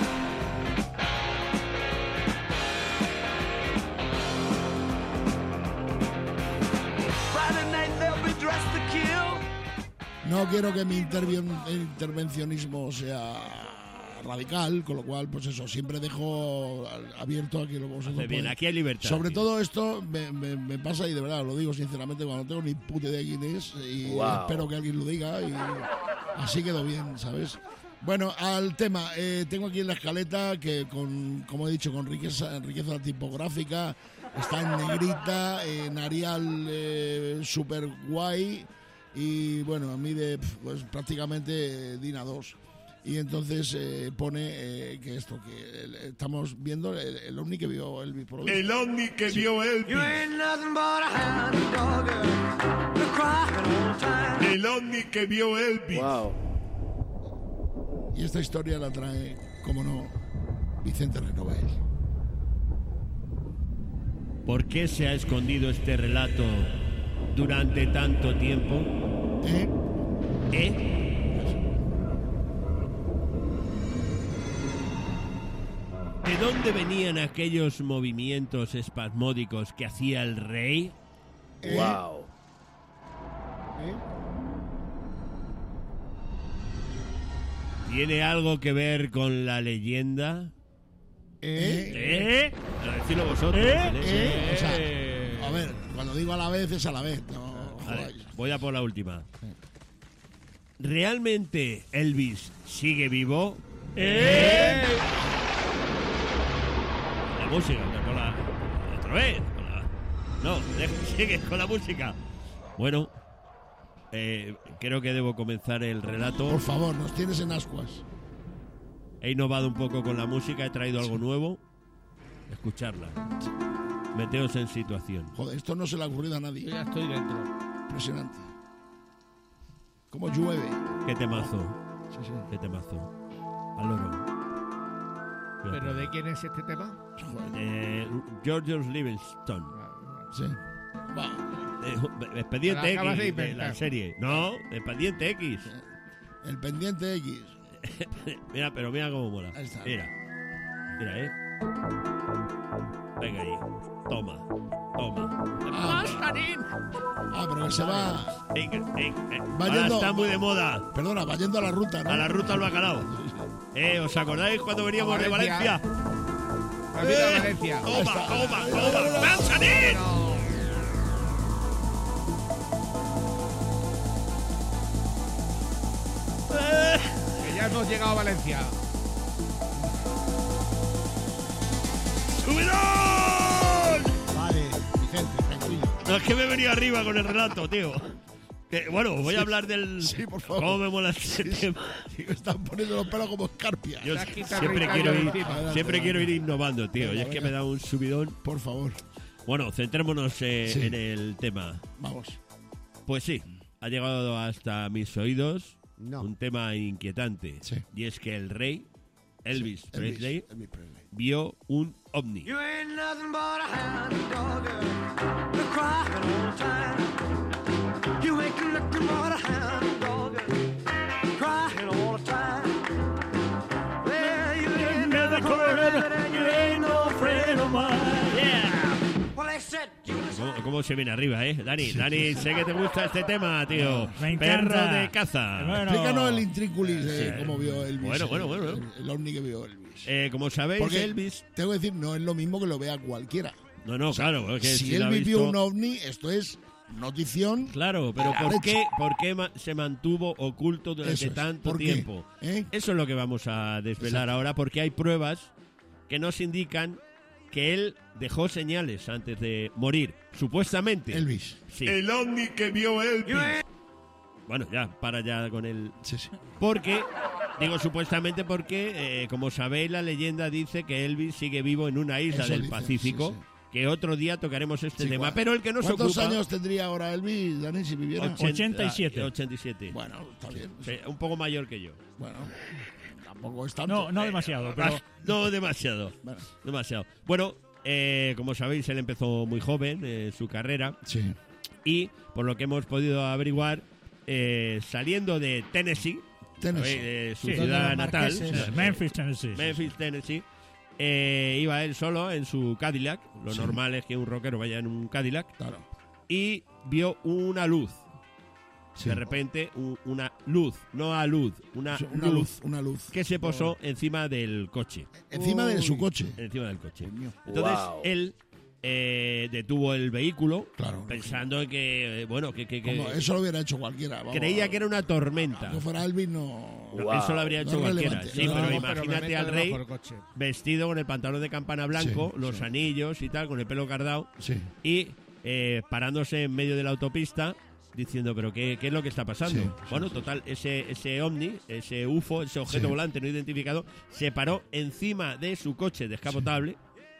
Friday night they'll be dressed to kill. No quiero que mi intervencionismo sea radical, con lo cual, pues eso, siempre dejo abierto a que lo vosotros Hace bien, podáis. aquí hay libertad. Sobre tío. todo esto me pasa, y de verdad lo digo sinceramente, cuando no tengo ni puta idea de quién es, y Wow. espero que alguien lo diga, y así quedó bien, ¿sabes? Bueno, al tema, tengo aquí en la escaleta que, como he dicho, con riqueza tipográfica, está en negrita, en Arial super guay, y bueno, mide pues, prácticamente DIN A2. Y entonces pone que esto, que estamos viendo el ovni que vio Elvis. Por lo visto. El ovni que vio Elvis. You ain't nothing but a hound dog, you're crying all the time. El ovni que vio Elvis. Wow. Y esta historia la trae, como no, Vicente Renovell. ¿Por qué se ha escondido este relato durante tanto tiempo? ¿Eh? ¿De dónde venían aquellos movimientos espasmódicos que hacía el rey? Wow. ¿Tiene algo que ver con la leyenda? A decirlo vosotros. O sea, a ver, cuando digo a la vez es a la vez. No, Vale, jodáis. voy a por la última. ¿Realmente Elvis sigue vivo? música, otra vez. Sigue con la música. Bueno, creo que debo comenzar el relato. Por favor, nos tienes en ascuas. He innovado un poco con la música, he traído algo nuevo. Escucharla. Meteos en situación. Joder, esto no se le ha ocurrido a nadie. Yo ya estoy dentro. Impresionante. Como llueve. Qué temazo. Sí. Qué temazo. Al loro. ¿Pero de quién es este tema? George Livingstone. Sí. Expediente X de la serie. No, Expediente X. El pendiente X. Mira cómo mola. Ahí está. Mira, venga ahí. Toma. Pero que se va. Ahora está muy de moda. Perdona, va yendo a la ruta, ¿no? A la ruta al bacalao. ¿Os acordáis cuando veníamos de Valencia? Valencia. Toma. ¡Manzanín! Que ya hemos llegado a Valencia. ¡Subidón! Vale, Vicente, tranquilo. No, es que me he venido arriba con el relato, tío. Bueno, voy a hablar del... Sí, por favor. ¿Cómo me mola este tema? Están poniendo los pelos como escarpias. Yo siempre quiero ir innovando, tío. Y es que me da un subidón. Por favor. Bueno, centrémonos en el tema. Vamos. Pues sí, ha llegado hasta mis oídos un tema inquietante. Sí. Y es que el rey, Elvis Presley, vio un ovni. You ain't nothing but a hound dog, you're crying all the time. You ain't nothing but a hound dog, crying all the time. Well, you ain't never cornered and you ain't no friend of mine. Yeah. Well, they said you was ¿Cómo se viene arriba, Dani? Dani, sé que te gusta este tema, tío. Me encanta. Perro de caza. Bueno. Explícanos el intrínculis de cómo vio Elvis. Bueno. El ovni que vio Elvis. Como sabéis, Porque Elvis... tengo que decir, no es lo mismo que lo vea cualquiera. No, claro. Es que Si lo ha Elvis vio visto- un ovni, esto es notición. Claro, pero ¿por qué se mantuvo oculto durante Eso es. tanto ¿Por qué? tiempo? ¿Eh? Eso es lo que vamos a desvelar Exacto. ahora, porque hay pruebas que nos indican que él dejó señales antes de morir, supuestamente. Elvis. Sí. El ovni que vio Elvis. Bueno, para ya con el... Sí. Porque, digo supuestamente porque, como sabéis, la leyenda dice que Elvis sigue vivo en una isla Eso del dicen, Pacífico, sí. que otro día tocaremos este Sí, tema. ¿cuál? Pero el que nos ¿Cuántos ocupa... años tendría ahora Elvis, Dani, si viviera? 87. 87. Bueno, está bien. Sí, un poco mayor que yo. Bueno, tampoco es tanto. No demasiado, pero... No demasiado. Bueno. Demasiado. Bueno, como sabéis, él empezó muy joven su carrera. Sí. Y, por lo que hemos podido averiguar, saliendo de Tennessee, su Sí, ciudad los natal, marqueses. Memphis, Tennessee. Memphis, Tennessee, iba él solo en su Cadillac. Lo Sí. normal es que un rockero vaya en un Cadillac. Claro. Y vio una luz. Sí. De repente, una luz, no a luz, una luz que se posó encima del coche. Encima de su coche. Encima del coche. Coño. Entonces, Wow. él detuvo el vehículo, Claro. pensando que, Como eso lo hubiera hecho cualquiera. Vamos. creía que era una tormenta. Que fuera Elvis, no. No, Wow. eso lo habría hecho No es cualquiera. relevante. Sí, No, pero no, imagínate al rey vestido con el pantalón de campana blanco, Sí, los sí. anillos y tal, con el pelo cardado, Sí. y parándose en medio de la autopista diciendo, pero ¿qué es lo que está pasando? Sí, Bueno, total, ese ovni, ese UFO, ese objeto Sí. volante no identificado, se paró encima de su coche descapotable,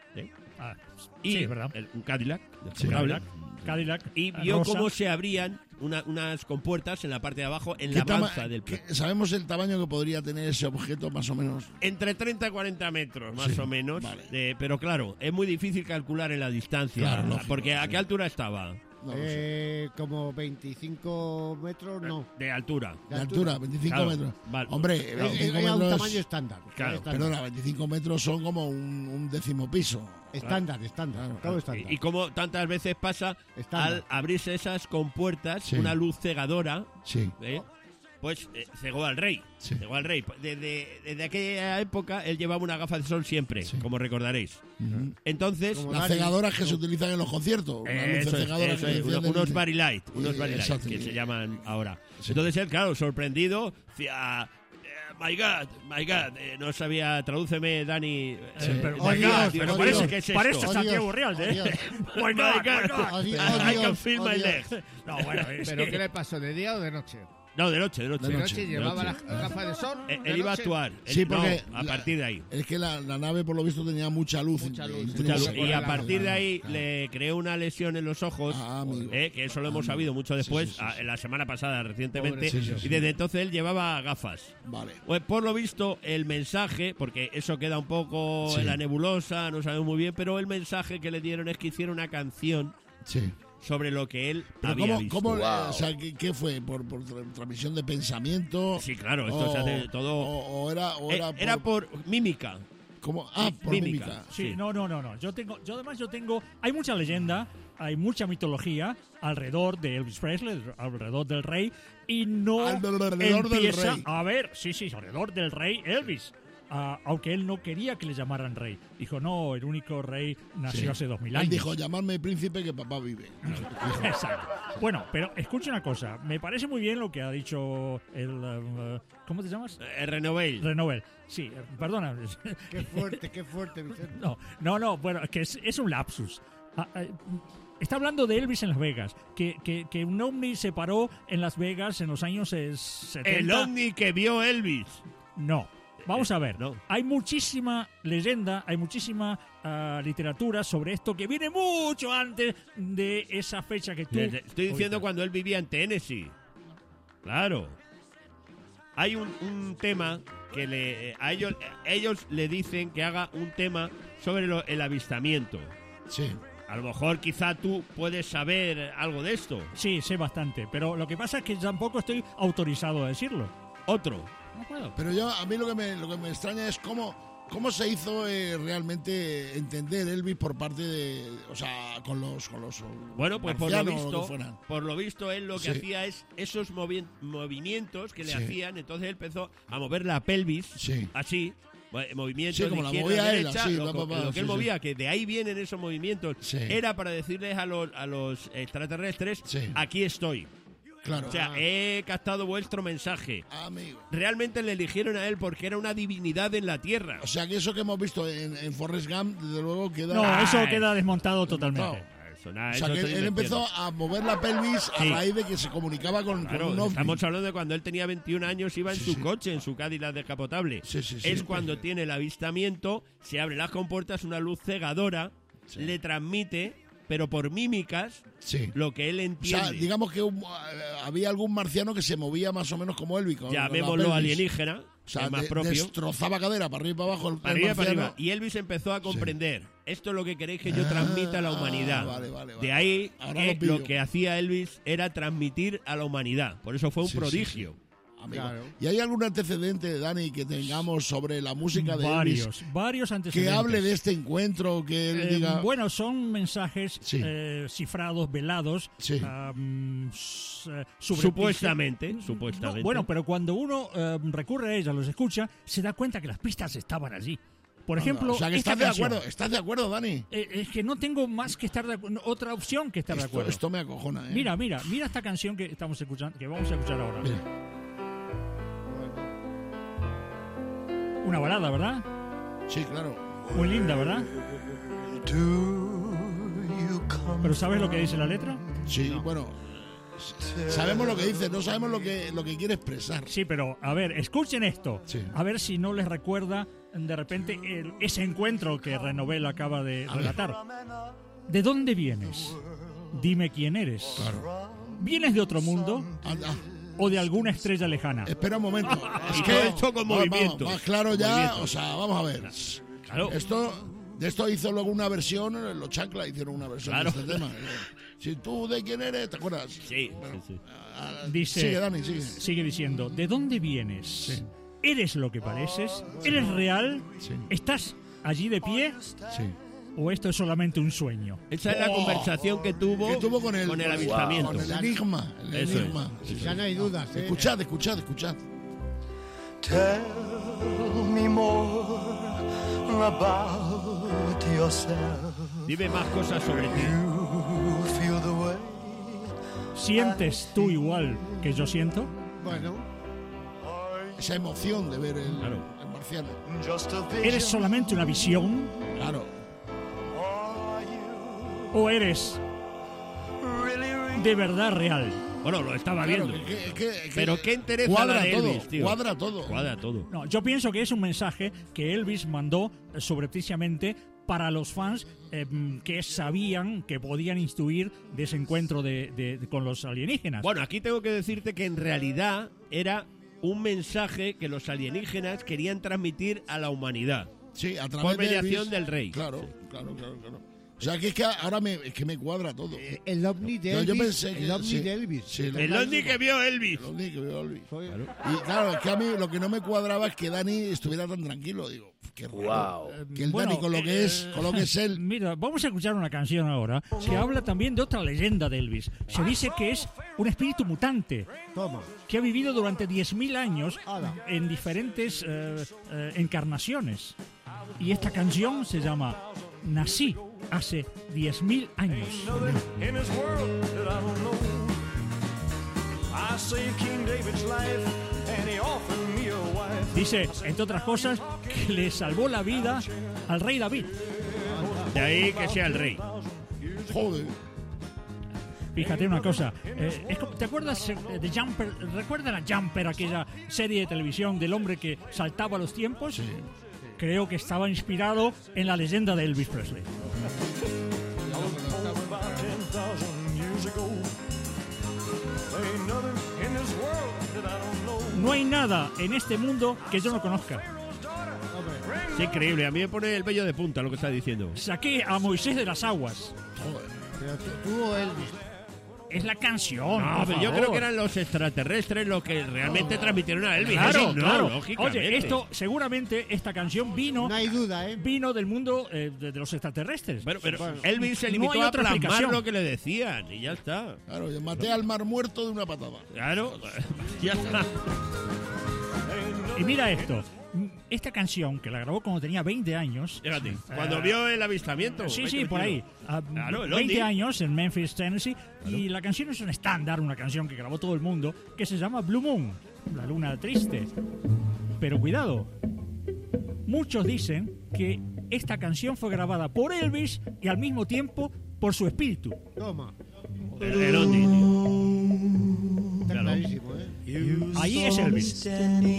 y sí, verdad. un Cadillac Sí. descapotable, Cadillac. y vio rosa. cómo se abrían unas compuertas en la parte de abajo, en ¿Qué la tama- panza del plato. ¿Sabemos el tamaño que podría tener ese objeto, más o menos? Entre 30 y 40 metros, más Sí, o menos. vale. Pero claro, es muy difícil calcular en la distancia. Claro, lógico, porque ¿a sí. qué altura estaba? No lo sé. Como 25 metros, no. De altura. De altura, 25 Claro, metros. vale. Hombre, Claro. 25 Era un metros. tamaño estándar. Claro, estándar. Perdona, 25 metros son como un décimo piso. Estándar. Claro. Todo estándar. Y como tantas veces pasa, Estándar. al abrirse esas compuertas, Sí. una luz cegadora, Sí. pues cegó al rey. Sí. Cegó al rey. Desde aquella época, él llevaba una gafa de sol siempre, Sí. como recordaréis. Ujú. Entonces, Como Las Dani. cegadoras que se utilizan en los conciertos. Unas luces eso es, cegadoras eso que es, encienden unos y- Bari Light, Exacto. que se llaman ahora. Sí. Entonces él, claro, sorprendido, decía, my God. No sabía, tradúceme, Dani. Pero parece que es parece esto. Santiago Real, My God. I can feel my legs. No, bueno, ¿Pero qué le pasó, de día o de noche? No, de noche. ¿De noche llevaba las gafas de sol? Él iba a actuar. Sí, porque a partir de ahí. Es que la nave, por lo visto, tenía mucha luz. Y a partir de ahí le creó una lesión en los ojos, que eso lo hemos sabido mucho después, la semana pasada, recientemente, y desde entonces él llevaba gafas. Vale. Pues por lo visto, el mensaje, porque eso queda un poco en la nebulosa, no sabemos muy bien, pero el mensaje que le dieron es que hiciera una canción sobre lo que él había visto. ¿Cómo, o sea, ¿qué fue? ¿Por transmisión de pensamiento? Sí, claro, esto se hace todo... ¿O era por mímica. ¿Cómo? Por mímica. Sí, no. Yo tengo... Hay mucha leyenda, hay mucha mitología alrededor de Elvis Presley, alrededor del rey, y no alrededor empieza del rey. a ver... Sí, alrededor del rey Elvis. Aunque él no quería que le llamaran rey. Dijo, no, el único rey nació hace 2000 años. Él dijo, llamarme príncipe que papá vive. Exacto. Bueno, pero escucha una cosa. Me parece muy bien lo que ha dicho el... ¿cómo te llamas? Renovel. Sí, perdona. Qué fuerte, Vicente. No, bueno, que es un lapsus. Está hablando de Elvis en Las Vegas, que un ovni se paró en Las Vegas en los años 70. El ovni que vio Elvis. No. Vamos a ver, no. Hay muchísima leyenda, hay muchísima literatura sobre esto que viene mucho antes de esa fecha que tú... Estoy diciendo cuando él vivía en Tennessee. Claro. Hay un tema que a ellos le dicen que haga un tema sobre el avistamiento. Sí. A lo mejor quizá tú puedes saber algo de esto. Sí, sé bastante, pero lo que pasa es que tampoco estoy autorizado a decirlo. Otro. No puedo. Pero a mí lo que me extraña es cómo se hizo realmente entender Elvis por parte de, o sea, con los bueno, pues por lo visto él lo que hacía es esos movimientos que le hacían, entonces él empezó a mover la pelvis así. Movimientos como de la izquierda a movía derecha, él, lo que él movía, que de ahí vienen esos movimientos, era para decirles a los extraterrestres, aquí estoy. Claro. O sea, he captado vuestro mensaje. Amigo. Realmente le eligieron a él porque era una divinidad en la Tierra. O sea, que eso que hemos visto en Forrest Gump, desde luego queda... No, eso queda desmontado totalmente. O sea, que él empezó a mover la pelvis a raíz de que se comunicaba con un ovni. Estamos hablando de cuando él tenía 21 años, iba en su coche, en su Cadillac descapotable. Es cuando tiene el avistamiento, se abren las compuertas, una luz cegadora, le transmite... pero por mímicas, lo que él entiende. O sea, digamos que había algún marciano que se movía más o menos como Elvis. Llamémoslo alienígena, o sea, más propio. Destrozaba cadera para arriba y para abajo. Para arriba. Y Elvis empezó a comprender, esto es lo que queréis que yo transmita a la humanidad. Vale. De ahí que lo que hacía Elvis era transmitir a la humanidad. Por eso fue un prodigio. Claro. ¿Y hay algún antecedente, Dani, que tengamos sobre la música de Elvis? Varios antecedentes. Que hable de este encuentro, que él diga... Bueno, son mensajes cifrados, velados. Supuestamente. No, bueno, pero cuando uno recurre a ellas, los escucha, se da cuenta que las pistas estaban allí. Por ejemplo, o sea, que estás de acuerdo, Dani. Es que no tengo más que estar de acuerdo, otra opción que estar de acuerdo. Esto me acojona, Mira esta canción que estamos escuchando, que vamos a escuchar ahora. Mira. Una balada, ¿verdad? Sí, claro. Muy linda, ¿verdad? ¿Pero sabes lo que dice la letra? Sí, bueno. Sabemos lo que dice, no sabemos lo que quiere expresar. Sí, pero a ver, escuchen esto. A ver si no les recuerda de repente ese encuentro que Renovel acaba de relatar. ¿De dónde vienes? Dime quién eres. Claro. ¿Vienes de otro mundo? ¿O de alguna estrella lejana? Espera un momento. Es que esto con movimientos. Más claro ya, o sea, vamos a ver. Claro. De esto hizo luego una versión, los Chancla hicieron una versión de este tema. Si tú de quién eres, ¿te acuerdas? Sí. Dice, sigue, Dani, sigue diciendo, ¿de dónde vienes? ¿Eres lo que pareces? ¿Eres real? ¿Estás allí de pie? Sí. ¿O esto es solamente un sueño? Esa es la conversación que tuvo con el avistamiento. Con el enigma. Ya no hay dudas. Escuchad. Tell me more about yourself. Dime más cosas sobre ti. ¿Sientes tú igual que yo siento? Bueno. esa emoción de ver el marciano. ¿Eres solamente una visión? Claro. ¿O eres de verdad real? Bueno, lo estaba viendo. Pero ¿qué interés cuadra de todo, Elvis, tío? Cuadra todo. Cuadra todo. No, yo pienso que es un mensaje que Elvis mandó subrepticiamente para los fans que sabían que podían instruir de ese encuentro con los alienígenas. Bueno, aquí tengo que decirte que en realidad era un mensaje que los alienígenas querían transmitir a la humanidad. Sí, a través por mediación de del rey. Claro. O sea, que es que ahora me cuadra todo. El ovni de Elvis. Yo pensé que el ovni de Elvis. Sí, el ovni que vio Elvis. El ovni que vio Elvis. Claro. Y claro, es que a mí lo que no me cuadraba es que Dani estuviera tan tranquilo. Digo, qué raro. Que el Dani con lo que es él. Mira, vamos a escuchar una canción ahora que habla también de otra leyenda de Elvis. Se dice que es un espíritu mutante. Toma. Que ha vivido durante 10.000 años en diferentes encarnaciones. Y esta canción se llama Nací hace 10.000 años. Dice, entre otras cosas, que le salvó la vida al rey David. De ahí que sea el rey. Joder. Fíjate una cosa, ¿te acuerdas de Jumper? ¿Recuerdan a Jumper, aquella serie de televisión del hombre que saltaba los tiempos? Sí. Creo que estaba inspirado en la leyenda de Elvis Presley. No hay nada en este mundo que yo no conozca. Es increíble, a mí me pone el vello de punta lo que está diciendo. Saqué a Moisés de las aguas. Joder. Pero tú o Elvis. Es la canción. No, pero yo creo que eran los extraterrestres los que realmente transmitieron a Elvis. Claro, claro. Lógicamente. Oye, seguramente esta canción vino. No hay duda, Vino del mundo de los extraterrestres. Pero Elvis se limitó a plasmar lo que le decían y ya está. Claro, yo maté al mar muerto de una patada. Claro, ya está. Y mira esto. Esta canción, que la grabó cuando tenía 20 años... Fíjate, cuando vio el avistamiento. Sí, por ahí. Claro, 20 años en Memphis, Tennessee. Claro. Y la canción es un estándar, una canción que grabó todo el mundo, que se llama Blue Moon, la luna triste. Pero cuidado, muchos dicen que esta canción fue grabada por Elvis y al mismo tiempo por su espíritu. Toma. El Ondi. Está clarísimo, Ahí es Elvis.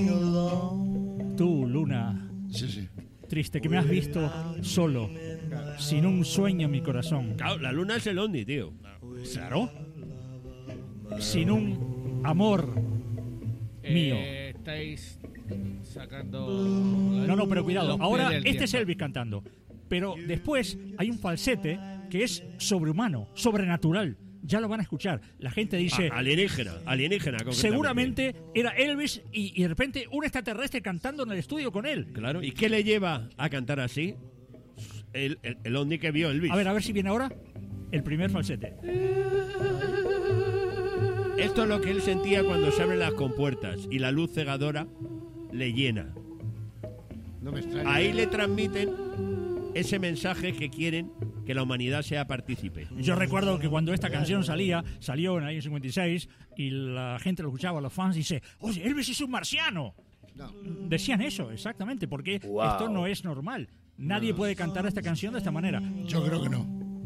Tú, luna, triste, que me has visto solo, sin un sueño en mi corazón. Claro, la luna es el Ondi, tío. Claro. Sin un amor mío. Estáis sacando... No, pero cuidado. Ahora este es Elvis cantando. Pero después hay un falsete que es sobrehumano, sobrenatural. Ya lo van a escuchar. La gente dice... Alienígena, seguramente era Elvis y de repente un extraterrestre cantando en el estudio con él. Claro. ¿Y qué le lleva a cantar así? El Ondi que vio Elvis. A ver si viene ahora el primer falsete. Esto es lo que él sentía cuando se abren las compuertas y la luz cegadora le llena. No me extraña. Ahí le transmiten ese mensaje que quieren que la humanidad sea partícipe. Yo recuerdo que cuando esta canción salió en el año 56 y la gente lo escuchaba, los fans, dice, oye, Elvis es un marciano. No. Decían eso, exactamente, porque esto no es normal. Nadie puede cantar esta canción de esta manera. Yo creo que no.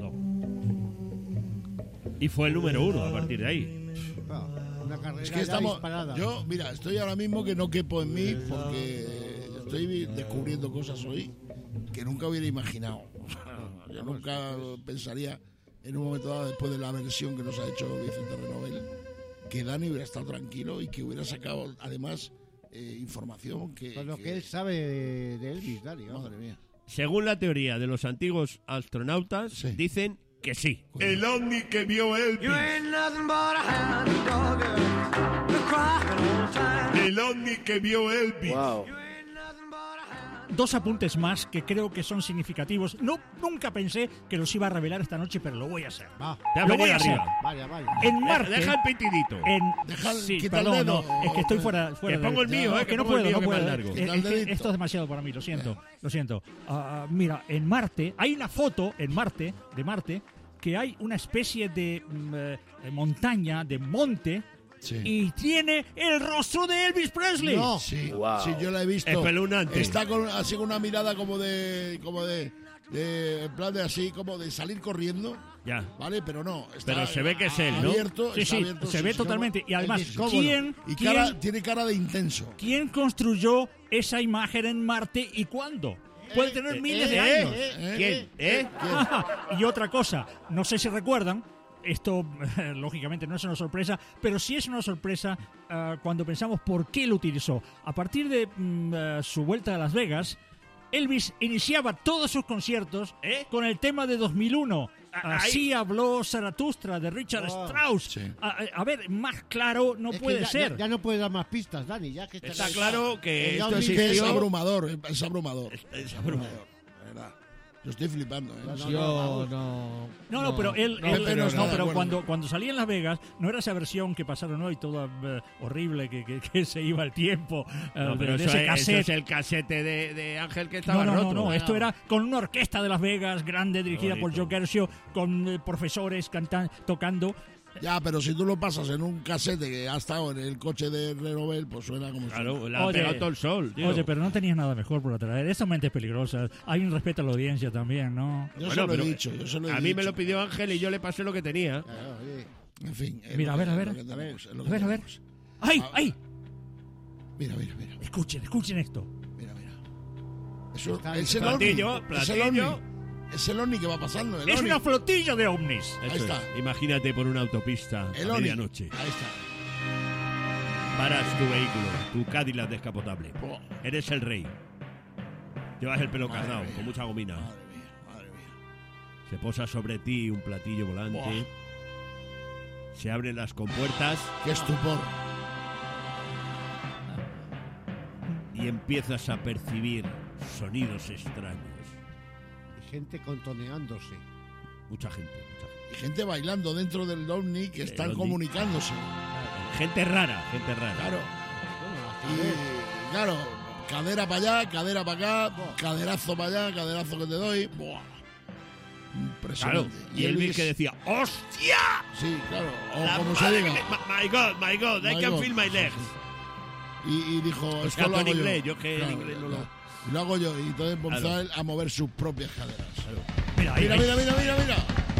Y fue el número 1 a partir de ahí. Una carrera es que yo, mira, estoy ahora mismo que no quepo en mí porque estoy descubriendo cosas hoy que nunca hubiera imaginado. Yo nunca pensaría en un momento dado, después de la versión que nos ha hecho Vicente Renovel, que Dani hubiera estado tranquilo y que hubiera sacado además información que... Con lo que él sabe de Elvis, Dani. Madre mía. Según la teoría de los antiguos astronautas, dicen que sí. El ovni que vio Elvis. El ovni que vio Elvis. Wow. Dos apuntes más que creo que son significativos. Nunca pensé que los iba a revelar esta noche, pero lo voy a hacer. Lo voy a hacer. Vaya. En Marte. Deja el pitidito. Perdón, es que estoy fuera que pongo el mío, que no puedo. Esto es demasiado para mí, lo siento. Mira, en Marte, hay una foto de Marte, que hay una especie de montaña, de monte, y tiene el rostro de Elvis Presley. No, sí, yo la he visto. Espeluznante. Está así con una mirada como de en plan de así, como de salir corriendo. Ya. Vale, pero no. Pero se ve que es él, ¿no? Abierto, Sí, abierto, se ve totalmente. Y además, tiene cara de intenso. ¿Quién construyó esa imagen en Marte y cuándo? Puede tener miles de años. ¿Quién? Y otra cosa, no sé si recuerdan, esto lógicamente no es una sorpresa, pero sí es una sorpresa cuando pensamos por qué lo utilizó. A partir de su vuelta a Las Vegas, Elvis iniciaba todos sus conciertos con el tema de 2001. Así habló Zaratustra de Richard Strauss. Sí. A ver, más claro no puede ser. Ya no puede dar más pistas, Dani. Ya que Está claro que esto Es existió. abrumador, es abrumador. Es abrumador. La verdad. Yo estoy flipando. Pero él no está de pero acuerdo. cuando salía en Las Vegas no era esa versión que pasaron hoy toda horrible que se iba el tiempo Pero de eso ese cassette. es el casete de Ángel que estaba No, roto. no, esto era con una orquesta de Las Vegas grande dirigida por Joe Gersio, con profesores tocando. Ya, pero si tú lo pasas en un casete que ha estado en el coche de Renobel, pues suena como... Claro, le ha pegado todo el sol, tío. Oye, pero no tenías nada mejor por atraer. Esas mentes peligrosas. Hay un respeto a la audiencia también, ¿no? Yo se lo he dicho. A mí me lo pidió Ángel y yo le pasé lo que tenía. En fin. Mira, a ver. A ver. ¡Ay! Mira. Escuchen esto. Mira. Eso, Platillo. Es el ovni que va pasando. Es una flotilla de ovnis. Ahí está. Imagínate por una autopista El a ovni. medianoche. Ahí está. Paras tu vehículo, tu Cadillac descapotable. Eres el rey. Llevas el pelo Madre carnado, mía. con mucha gomina. Madre mía. Se posa sobre ti un platillo volante. Buah. Se abren las compuertas Qué estupor. y empiezas a percibir sonidos extraños. Gente contoneándose. Mucha gente. Y gente bailando dentro del ovni que están ovni. comunicándose. Gente rara. Claro. Y claro, cadera para allá, cadera para acá, caderazo para allá, caderazo que te doy. Buah. Impresionante. Claro. Y Elvis que decía, ¡hostia! Sí, claro. O La como se madre diga. que my God, I My can God. feel my legs. Y dijo, Pues esto lo en hago inglés, yo. yo que en inglés no lo... Y lo hago yo. Y entonces empezó Claro. él a mover sus propias caderas. Mira, ahí, Mira.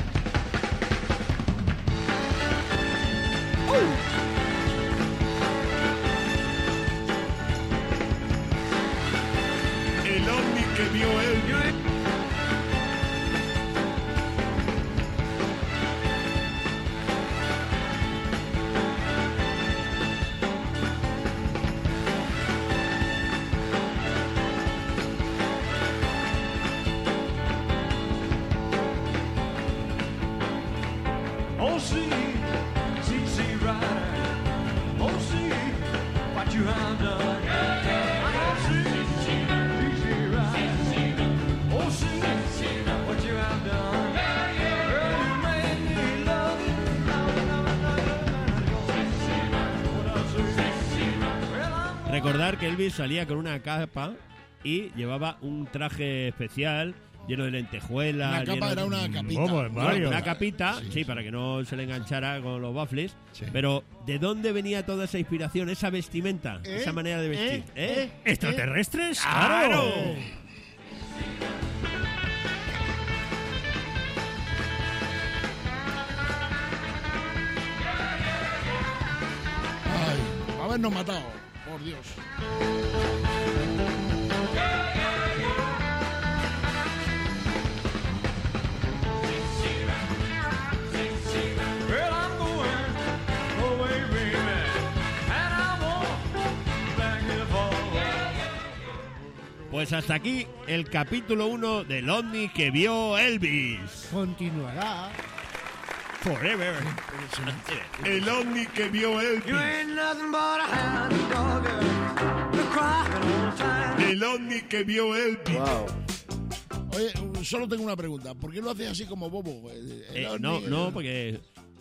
El ovni que vio Elvis. Oh, see, rider. Oh, see, what you have done. Oh, see, rider. Oh, see, what you have done. Girl, you made me love you. Recordar que Elvis salía con una capa y llevaba un traje especial lleno de lentejuelas. Una capa era una capita. Una capita, sí, para que no se le enganchara con los baffles. Sí. Pero, ¿de dónde venía toda esa inspiración, esa vestimenta, esa manera de vestir? ¿Extraterrestres? ¡Claro! Ay, habernos matado, por Dios. Well, I'm going away, baby, and I won't back it fall. Pues hasta aquí el capítulo 1 del ovni que vio Elvis. Continuará. Forever. El ovni que vio Elvis. You ain't nothing but a hound dog, you're crying all the time. El ovni que vio Elvis. Wow. Oye, solo tengo una pregunta. ¿Por qué lo haces así como bobo? No, porque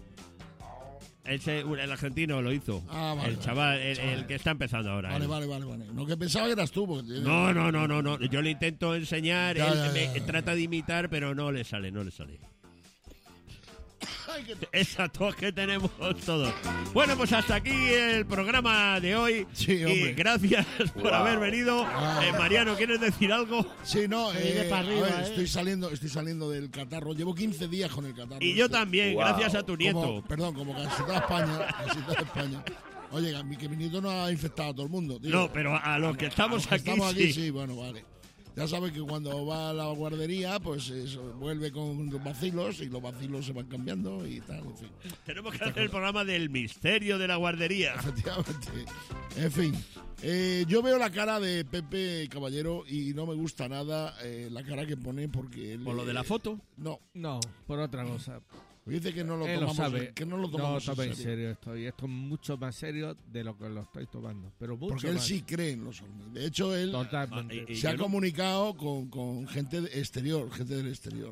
el argentino lo hizo. Ah, vale, el chaval, el que está empezando ahora. Vale. No, que pensaba que eras tú. Porque... No. Yo le intento enseñar, Ya, él ya, me trata de imitar, pero no le sale. Ay, esa tos que tenemos todos. Bueno, pues hasta aquí el programa de hoy. Sí, y gracias por haber venido. Mariano, ¿quieres decir algo? Sí, no, para arriba, estoy saliendo del catarro. Llevo 15 días con el catarro. Y yo también, gracias a tu nieto. Como casi toda España. Oye, que mi nieto no ha infectado a todo el mundo, tío. No, pero a los que estamos aquí, sí, bueno, vale. Ya sabes que cuando va a la guardería, pues vuelve con los vacilos y los vacilos se van cambiando y tal, en fin. Tenemos que hacer el programa del misterio de la guardería. Efectivamente. En fin, yo veo la cara de Pepe Caballero y no me gusta nada la cara que pone porque... ¿Por lo de la foto? No, por otra cosa. Dice que no lo tomamos, en serio esto. Y esto es mucho más serio de lo que lo estoy tomando. Pero mucho porque él más. sí cree en los ovnis. De hecho, él Totalmente. se ha comunicado con gente del exterior. Gente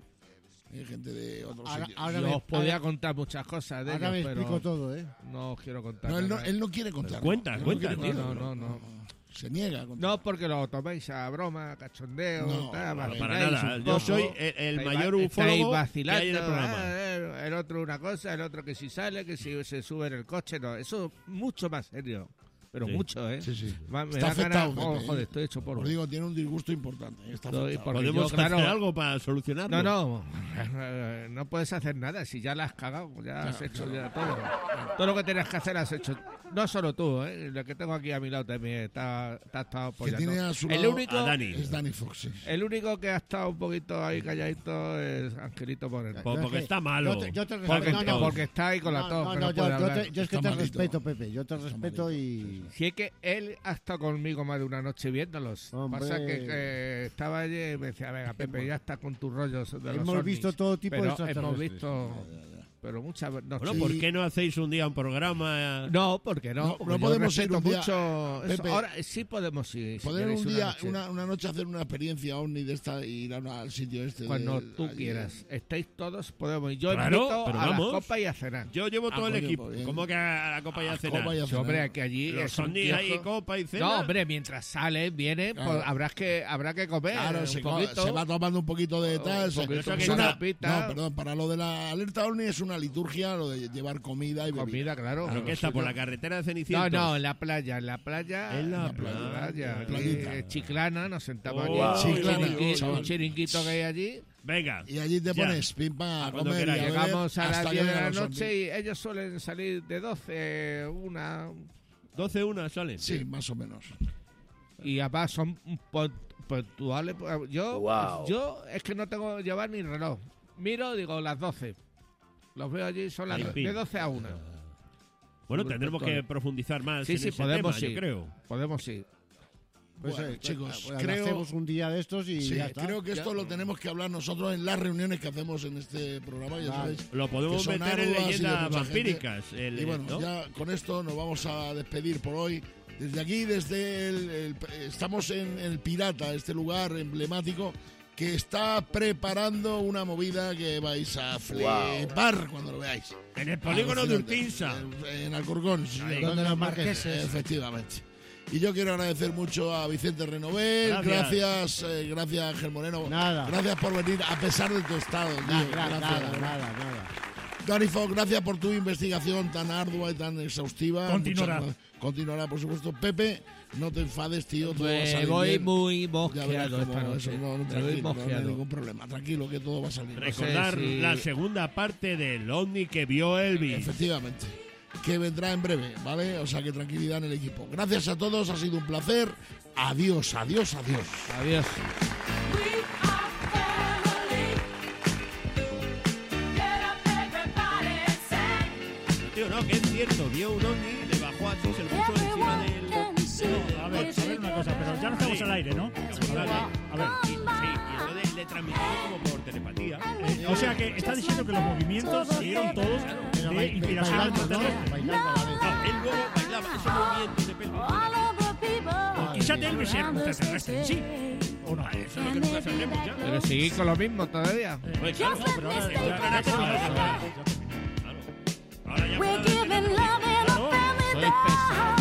de otros sitios. Yo os podía contar muchas cosas de ahora ellos, me explico todo, no os quiero contar. No, él no quiere contar. Cuenta. No. Se niega a contar. No, porque lo toméis a broma, a cachondeo. Para nada. Yo soy el mayor ufólogo que hay en el programa. El otro una cosa, el otro que si sale, que si se sube en el coche. No, eso es mucho más serio. Pero mucho, ¿eh? Sí. Me está afectado. Joder, estoy hecho polvo. Os digo, tiene un disgusto importante. ¿Podemos hacer algo para solucionarlo? No puedes hacer nada. Si ya la has cagado, ya has hecho ya todo. Todo lo que tenías que hacer has hecho. No solo tú, ¿eh? Lo que tengo aquí a mi lado también está estado apoyando. Que tiene a su lado a Dani. Es Dani Fox, sí. El único que ha estado un poquito ahí calladito es Angelito Moreno. Porque está malo. Porque está ahí con la tos. Yo es que te respeto, Pepe. Yo te respeto y... Si es que él ha estado conmigo más de una noche viéndolos. Pasa que estaba allí y me decía, venga, Pepe, ya estás con tus rollos de los hemos visto todo tipo de extraterrestres. Hemos visto... Pero muchas noches. Bueno, ¿por qué no hacéis un día un programa? No, porque no. No podemos ir un día. Mucho... Pepe, ahora sí podemos ir. Podemos un día, una noche hacer una experiencia ovni de esta y ir al sitio este. Cuando tú quieras. Estáis todos, podemos ir. Yo invito a la copa y a cenar. Yo llevo todo el equipo. ¿Cómo que a la copa y a cenar? Hombre, que allí los ovnis hay copa y cena. No, hombre, mientras sale, viene, pues habrá que comer. Claro, se va tomando un poquito de tal. No, perdón, para lo de la alerta ovni es una liturgia, lo de llevar comida y bebida. Comida, claro. ¿Pero qué está, por la carretera de Cenicientos? No, en la playa. En la playa. Chiclana, nos sentamos allí. Un chiringuito que hay allí. Venga. Y allí te pones pimpa a comer. Llegamos a las 10 de la noche y ellos suelen salir de 12, 1. 12, 1 salen. Sí, más o menos. Y además son puntuales. Yo es que no tengo que llevar ni reloj. Miro, digo, las 12. Los veo allí, son las de 12 a 1. Bueno, tendremos que profundizar más en ese podemos tema, yo creo. Podemos ir. Pues bueno, chicos, hacemos un día de estos y ya está. Creo que esto lo tenemos que hablar nosotros en las reuniones que hacemos en este programa. Ya sabéis, lo podemos meter en leyendas vampíricas. Y bueno, ya con esto nos vamos a despedir por hoy. Desde aquí, estamos en el Pirata, este lugar emblemático que está preparando una movida que vais a flipar cuando lo veáis. En el polígono de Urtinsa. En Alcorcón, donde los marqueses. Efectivamente. Y yo quiero agradecer mucho a Vicente Renovel, gracias Ángel Moreno. Nada. Gracias por venir a pesar de tu estado. Nada. Dani Fox, gracias por tu investigación tan ardua y tan exhaustiva. Continuará, por supuesto. Pepe, no te enfades, tío. Todo va a salir voy bien. Muy mosqueado esta noche. No hay ningún problema. Tranquilo, que todo va a salir. Recordar la segunda parte del ovni que vio Elvis. Efectivamente. Que vendrá en breve, ¿vale? O sea que tranquilidad en el equipo. Gracias a todos, ha sido un placer. Adiós. Adiós. Tío, no, que es cierto, vio un ovni, le bajó a sus el buzo encima del... A ver una cosa, pero ya no estamos al aire, ¿no? A ver. Sí, y entonces le transmitió como por telepatía. O sea que está diciendo que los movimientos siguieron todos de inspiración extraterrestre. No, él luego bailaba, esos movimientos de pelo. Quizá Elvis era un extraterrestre en sí. ¿O no? Eso es lo que nunca sabremos ya. Pero seguir con lo mismo todavía. Claro, pero ahora ya... We're giving love in a family.